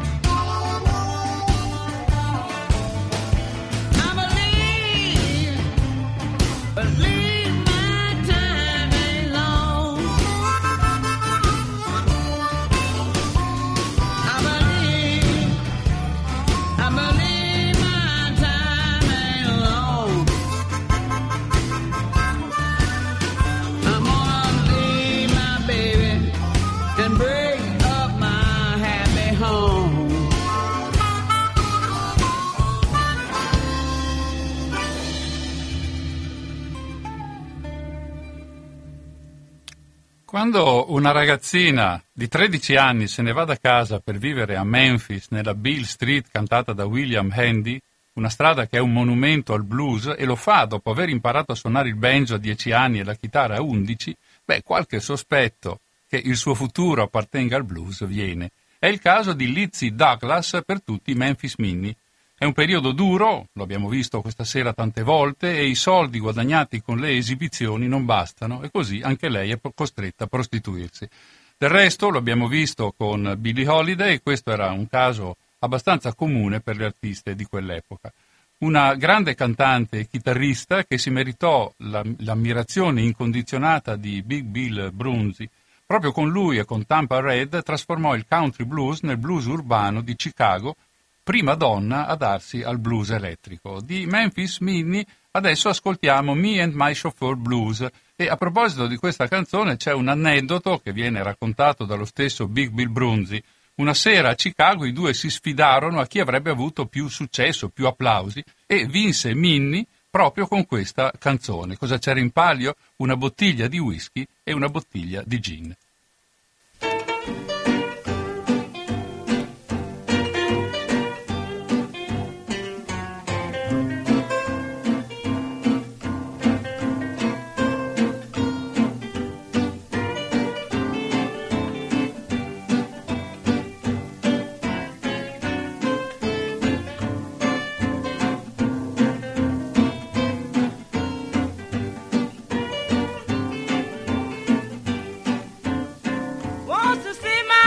Believe my time ain't long. I believe, I believe my time ain't long. I'm gonna leave my baby and break up my happy home. Quando una ragazzina di tredici anni se ne va da casa per vivere a Memphis, nella Beale Street cantata da William Handy, una strada che è un monumento al blues, e lo fa dopo aver imparato a suonare il banjo a dieci anni e la chitarra a undici, beh, qualche sospetto che il suo futuro appartenga al blues viene. È il caso di Lizzie Douglas per tutti i Memphis Minnie. È un periodo duro, lo abbiamo visto questa sera tante volte, e i soldi guadagnati con le esibizioni non bastano, e così anche lei è costretta a prostituirsi. Del resto lo abbiamo visto con Billie Holiday, e questo era un caso abbastanza comune per le artiste di quell'epoca. Una grande cantante e chitarrista che si meritò la, l'ammirazione incondizionata di Big Bill Broonzy. Proprio con lui e con Tampa Red trasformò il country blues nel blues urbano di Chicago, prima donna a darsi al blues elettrico. Di Memphis Minnie adesso ascoltiamo Me and My Chauffeur Blues, e a proposito di questa canzone c'è un aneddoto che viene raccontato dallo stesso Big Bill Broonzy. Una sera a Chicago i due si sfidarono a chi avrebbe avuto più successo, più applausi, e vinse Minnie proprio con questa canzone. Cosa c'era in palio? Una bottiglia di whisky e una bottiglia di gin. Wants to see my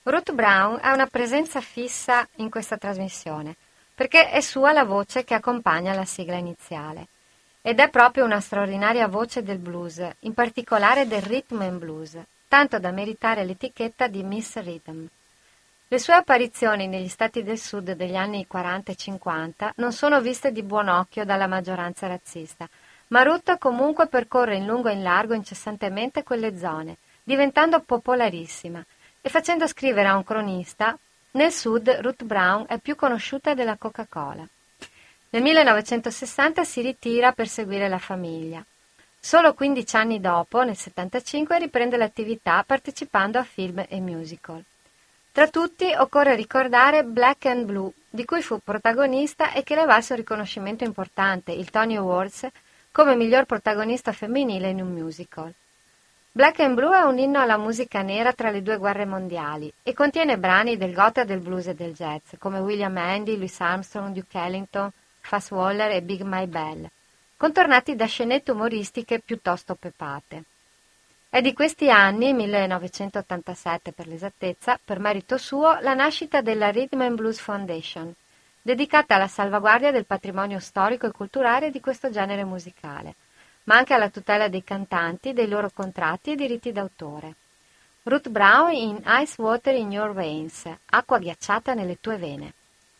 Ruth Brown ha una presenza fissa in questa trasmissione, perché è sua la voce che accompagna la sigla iniziale. Ed è proprio una straordinaria voce del blues, in particolare del rhythm and blues, tanto da meritare l'etichetta di Miss Rhythm. Le sue apparizioni negli Stati del Sud degli anni quaranta e cinquanta non sono viste di buon occhio dalla maggioranza razzista, ma Ruth comunque percorre in lungo e in largo incessantemente quelle zone, diventando popolarissima e facendo scrivere a un cronista: nel Sud Ruth Brown è più conosciuta della Coca-Cola. Nel millenovecentosessanta si ritira per seguire la famiglia. Solo quindici anni dopo, nel settantacinque, riprende l'attività partecipando a film e musical. Tra tutti occorre ricordare Black and Blue, di cui fu protagonista e che le valse un riconoscimento importante, il Tony Awards, come miglior protagonista femminile in un musical. Black and Blue è un inno alla musica nera tra le due guerre mondiali e contiene brani del goth, del blues e del jazz, come William Handy, Louis Armstrong, Duke Ellington, Fats Waller e Big My Bell, contornati da scenette umoristiche piuttosto pepate. È di questi anni, millenovecentottantasette per l'esattezza, per merito suo, la nascita della Rhythm and Blues Foundation, dedicata alla salvaguardia del patrimonio storico e culturale di questo genere musicale, ma anche alla tutela dei cantanti, dei loro contratti e diritti d'autore. Ruth Brown in Ice Water in Your Veins, acqua ghiacciata nelle tue vene.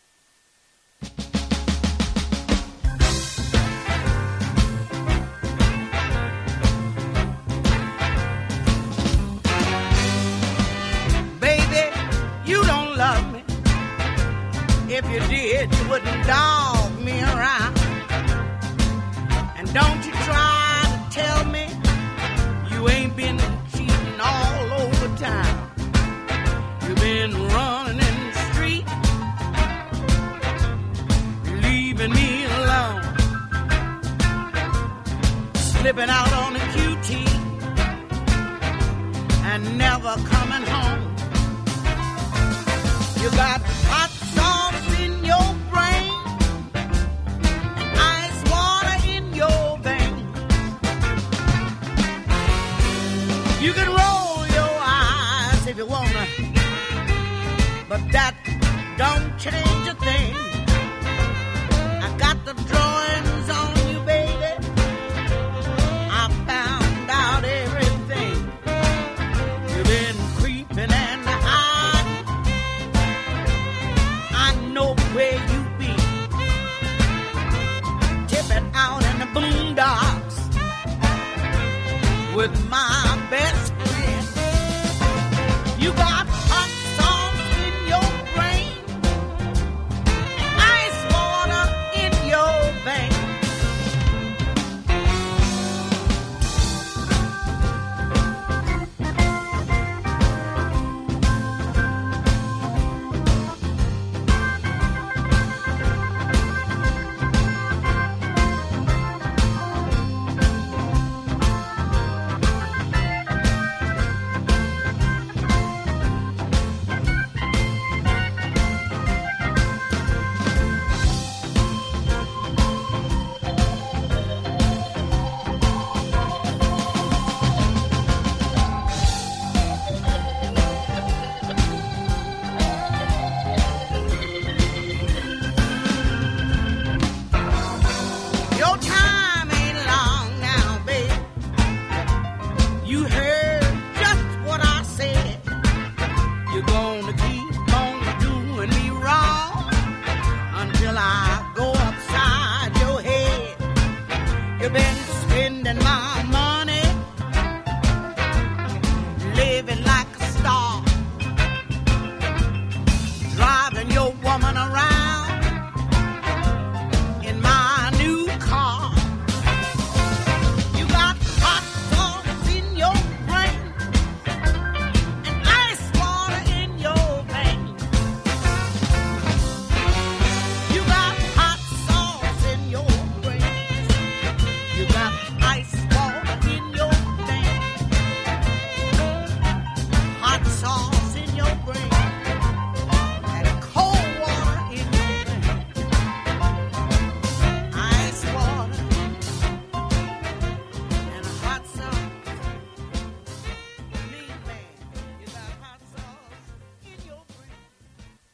If you did, you wouldn't dog me around. And don't you try to tell me you ain't been cheating all over town. You've been running in the street, leaving me alone, slipping out on the Q T and never coming home. You got hot sauce in your brain and ice water in your veins. You can roll your eyes if you wanna, but that don't change a thing. I got the drawings on you, baby. I found out everything. You've been creeping and hiding. I know where you be. Tipping out in the boondocks with my best friend. You got hot sauce in your brain and ice water in your veins.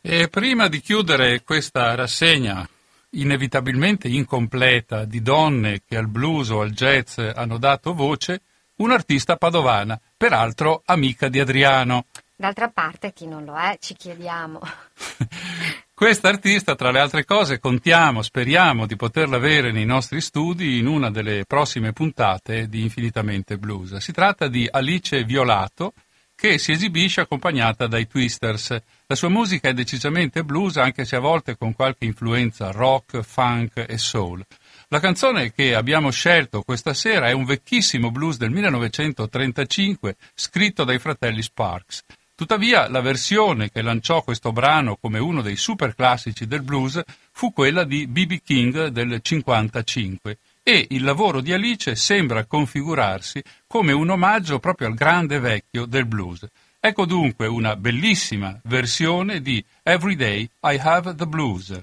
E prima di chiudere questa rassegna inevitabilmente incompleta di donne che al blues o al jazz hanno dato voce, un'artista padovana, peraltro amica di Adriano. D'altra parte, chi non lo è, ci chiediamo. Questa artista, tra le altre cose, contiamo, speriamo di poterla avere nei nostri studi in una delle prossime puntate di Infinitamente Blues. Si tratta di Alice Violato, che si esibisce accompagnata dai Twisters. La sua musica è decisamente blues, anche se a volte con qualche influenza rock, funk e soul. La canzone che abbiamo scelto questa sera è un vecchissimo blues del millenovecentotrentacinque, scritto dai fratelli Sparks. Tuttavia, la versione che lanciò questo brano come uno dei super classici del blues fu quella di B B King del cinquantacinque. E il lavoro di Alice sembra configurarsi come un omaggio proprio al grande vecchio del blues. Ecco dunque una bellissima versione di Every Day I Have the Blues.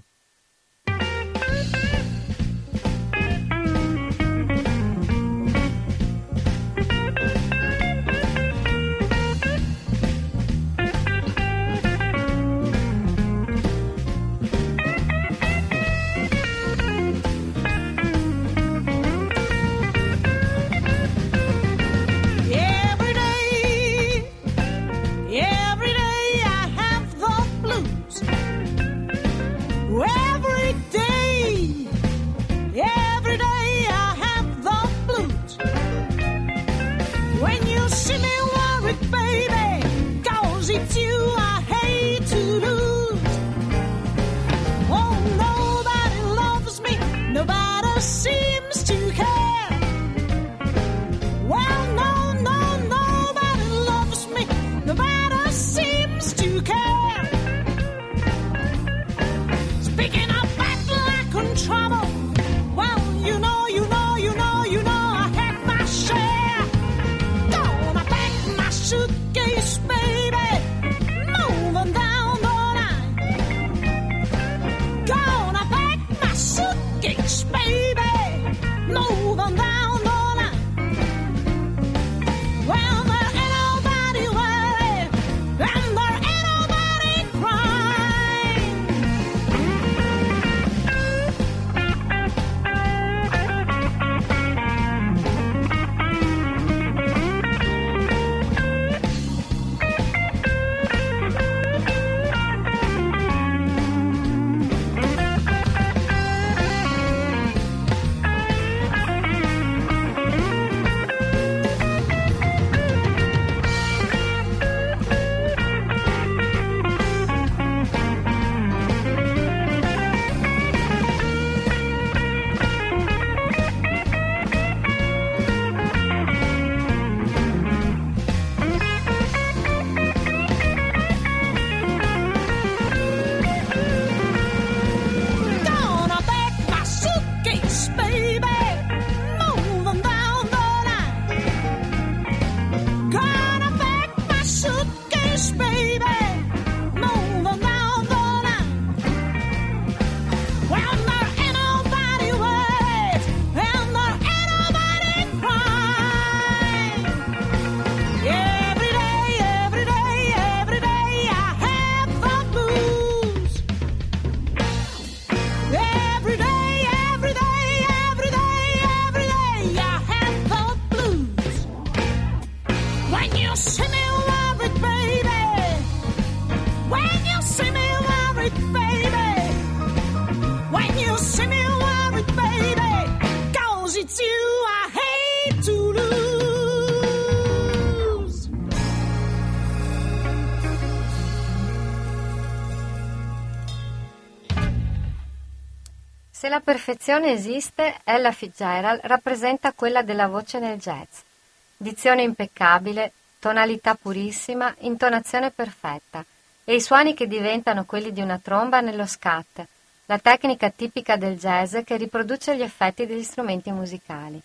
Se la perfezione esiste, Ella Fitzgerald rappresenta quella della voce nel jazz. Dizione impeccabile, tonalità purissima, intonazione perfetta e i suoni che diventano quelli di una tromba nello scat, la tecnica tipica del jazz che riproduce gli effetti degli strumenti musicali.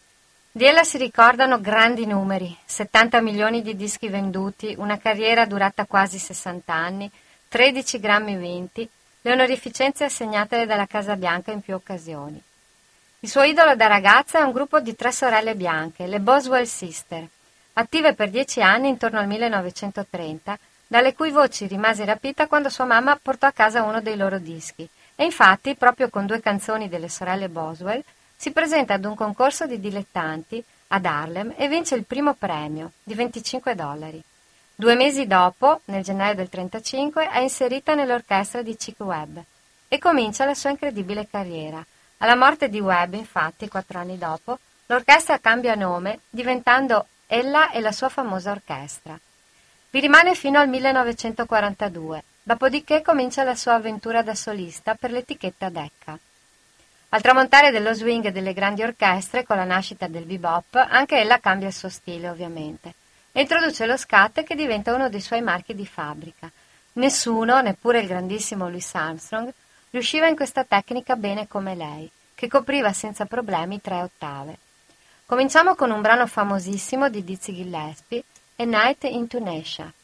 Di ella si ricordano grandi numeri, settanta milioni di dischi venduti, una carriera durata quasi sessanta anni, tredici Grammy vinti, le onorificenze assegnatele dalla Casa Bianca in più occasioni. Il suo idolo da ragazza è un gruppo di tre sorelle bianche, le Boswell Sister. Attive per dieci anni intorno al millenovecentotrenta, dalle cui voci rimase rapita quando sua mamma portò a casa uno dei loro dischi. E infatti, proprio con due canzoni delle sorelle Boswell, si presenta ad un concorso di dilettanti ad Harlem e vince il primo premio, di venticinque dollari. Due mesi dopo, nel gennaio del trentacinque, è inserita nell'orchestra di Chick Webb e comincia la sua incredibile carriera. Alla morte di Webb, infatti, quattro anni dopo, l'orchestra cambia nome, diventando ella e la sua famosa orchestra. Vi rimane fino al millenovecentoquarantadue, dopodiché comincia la sua avventura da solista per l'etichetta Decca. Al tramontare dello swing e delle grandi orchestre, con la nascita del bebop, anche ella cambia il suo stile, ovviamente, e introduce lo scat che diventa uno dei suoi marchi di fabbrica. Nessuno, neppure il grandissimo Louis Armstrong, riusciva in questa tecnica bene come lei, che copriva senza problemi tre ottave. Cominciamo con un brano famosissimo di Dizzy Gillespie, A Night in Tunisia.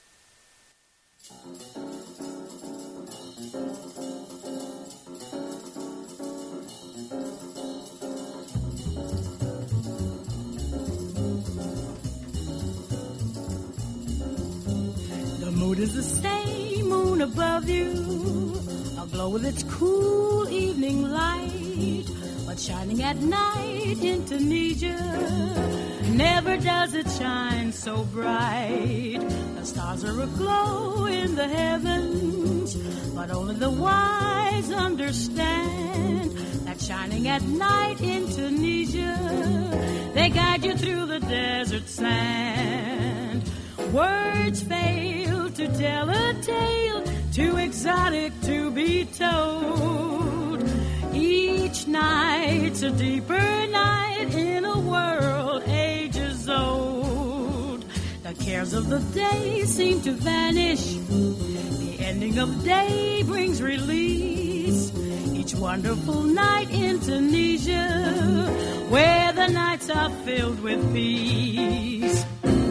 The mood is the same moon above you, aglow with its cool evening light, but shining at night in Tunisia. Never does it shine so bright. The stars are aglow in the heavens, but only the wise understand that shining at night in Tunisia, they guide you through the desert sand. Words fail to tell a tale too exotic to be told. Each night's a deeper night in a world ages old. The cares of the day seem to vanish. The ending of day brings release. Each wonderful night in Tunisia, where the nights are filled with peace.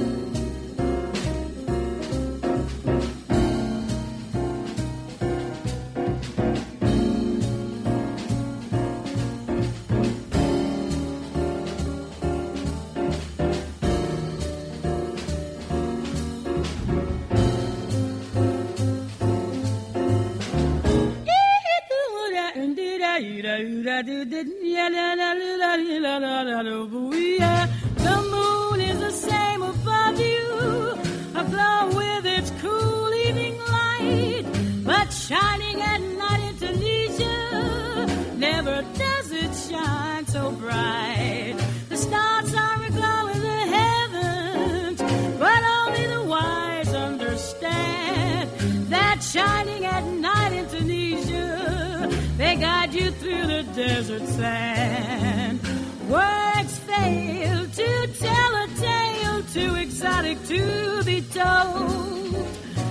The moon is the same above you, aglow with its cool evening light, but shining at night in Tunisia, never does it shine so bright. The stars are aglow in the heavens, but only the wise understand that shining at night in Tunisia, they guide you through the desert sand. Words fail to tell a tale too exotic to be told.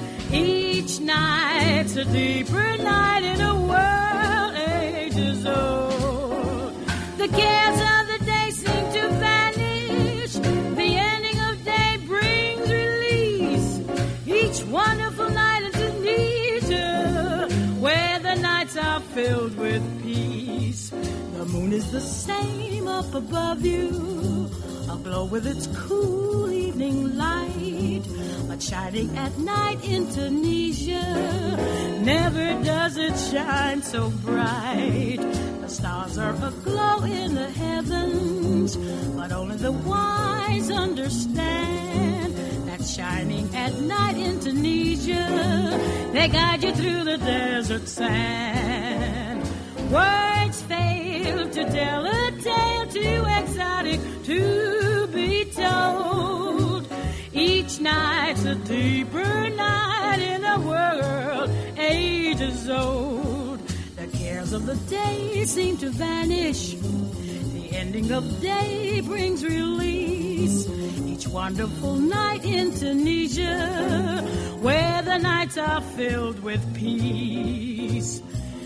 Each night's a deeper night in a world ages old. The cares of the day seem to vanish. The ending of day brings release. Each wonderful night in Tunisia, where the nights are filled with peace. The moon is the same up above you, aglow with its cool evening light, but shining at night in Tunisia, never does it shine so bright. The stars are aglow in the heavens, but only the wise understand that shining at night in Tunisia, they guide you through the desert sand. Words fail to tell a tale too exotic to be told. Each night's a deeper night in a world ages old. The cares of the day seem to vanish. The ending of day brings release. Each wonderful night in Tunisia, where the nights are filled with peace.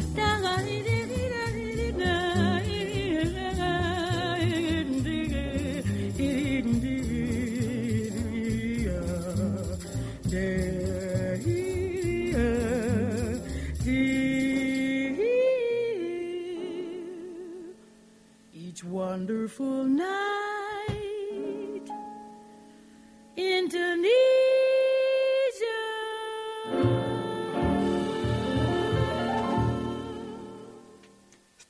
Each wonderful night in Tunisia,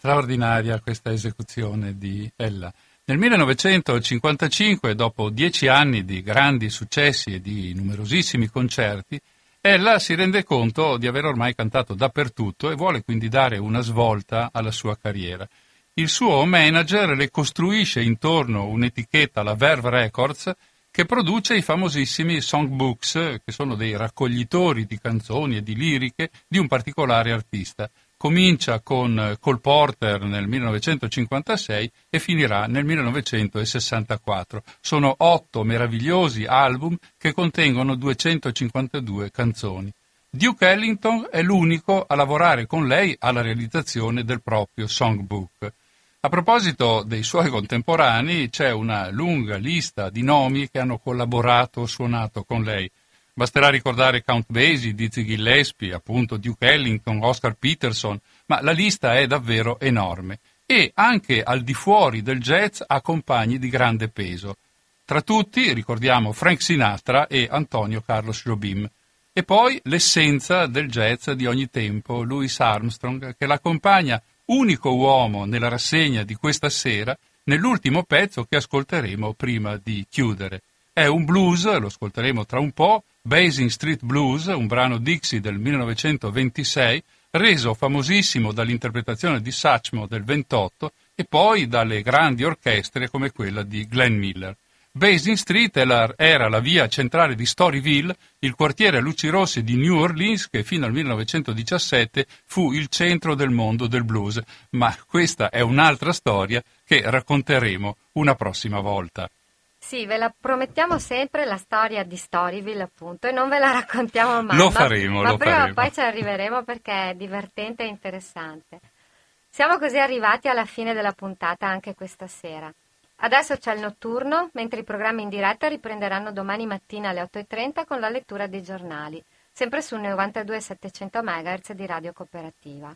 Straordinaria questa esecuzione di Ella. Nel millenovecentocinquantacinque, dopo dieci anni di grandi successi e di numerosissimi concerti, Ella si rende conto di aver ormai cantato dappertutto e vuole quindi dare una svolta alla sua carriera. Il suo manager le costruisce intorno un'etichetta, la Verve Records, che produce i famosissimi songbooks, che sono dei raccoglitori di canzoni e di liriche di un particolare artista. Comincia con Cole Porter nel millenovecentocinquantasei e finirà nel millenovecentosessantaquattro. Sono otto meravigliosi album che contengono duecentocinquantadue canzoni. Duke Ellington è l'unico a lavorare con lei alla realizzazione del proprio songbook. A proposito dei suoi contemporanei, c'è una lunga lista di nomi che hanno collaborato o suonato con lei. Basterà ricordare Count Basie, Dizzy Gillespie, appunto Duke Ellington, Oscar Peterson, ma la lista è davvero enorme. E anche al di fuori del jazz ha compagni di grande peso. Tra tutti ricordiamo Frank Sinatra e Antonio Carlos Jobim. E poi l'essenza del jazz di ogni tempo, Louis Armstrong, che l'accompagna, unico uomo nella rassegna di questa sera, nell'ultimo pezzo che ascolteremo prima di chiudere. È un blues, lo ascolteremo tra un po', Basin Street Blues, un brano Dixie del millenovecentoventisei, reso famosissimo dall'interpretazione di Satchmo del ventotto e poi dalle grandi orchestre come quella di Glenn Miller. Basin Street era la via centrale di Storyville, il quartiere a luci rosse di New Orleans che fino al millenovecentodiciassette fu il centro del mondo del blues, ma questa è un'altra storia che racconteremo una prossima volta. Sì, ve la promettiamo sempre la storia di Storyville, appunto, e non ve la raccontiamo mai. Lo faremo, ma, lo ma prima faremo. o poi ci arriveremo perché è divertente e interessante. Siamo così arrivati alla fine della puntata anche questa sera. Adesso c'è il notturno, mentre i programmi in diretta riprenderanno domani mattina alle otto e trenta con la lettura dei giornali, sempre su novantadue settecento megahertz di Radio Cooperativa.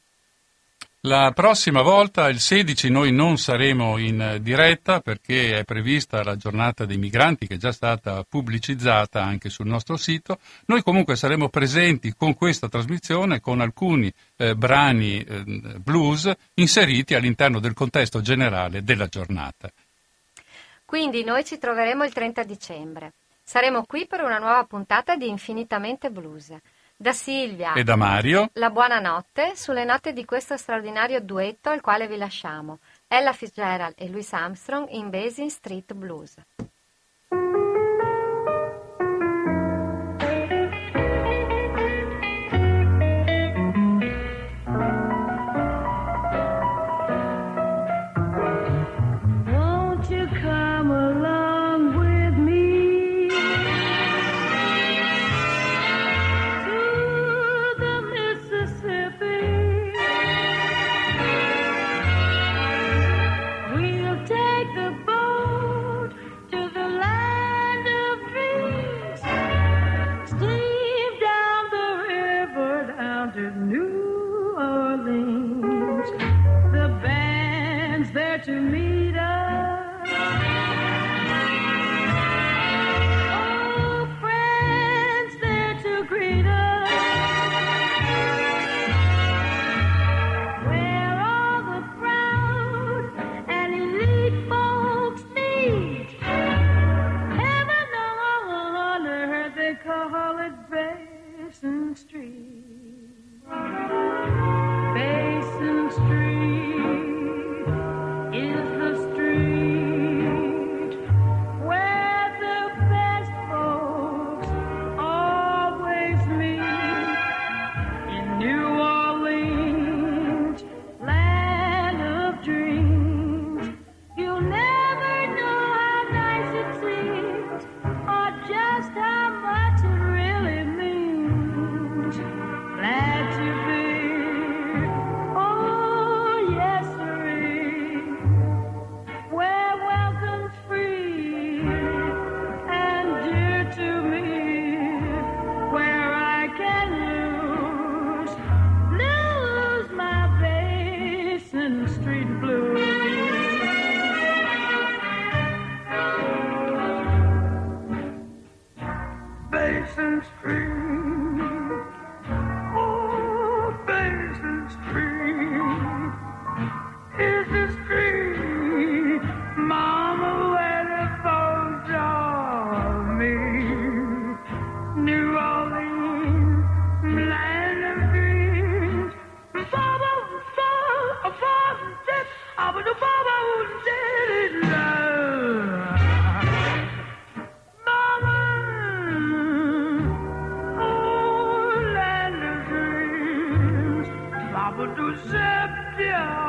La prossima volta, il sedici, noi non saremo in diretta perché è prevista la giornata dei migranti che è già stata pubblicizzata anche sul nostro sito. Noi comunque saremo presenti con questa trasmissione con alcuni eh, brani eh, blues inseriti all'interno del contesto generale della giornata. Quindi noi ci troveremo il trenta dicembre. Saremo qui per una nuova puntata di Infinitamente Blues. Da Silvia e da Mario, la buonanotte sulle note di questo straordinario duetto al quale vi lasciamo. Ella Fitzgerald e Louis Armstrong in Basin Street Blues. To meet us, oh, friends there to greet us, where all the proud and elite folks meet. Heaven on earth, they call it Basin Street. Basin Street is the street where the best folks always meet. In New Orleans, land of dreams, you'll never know how nice it seems or just how much it really means. Glad to be Basin Street, oh, Basin Street. dear.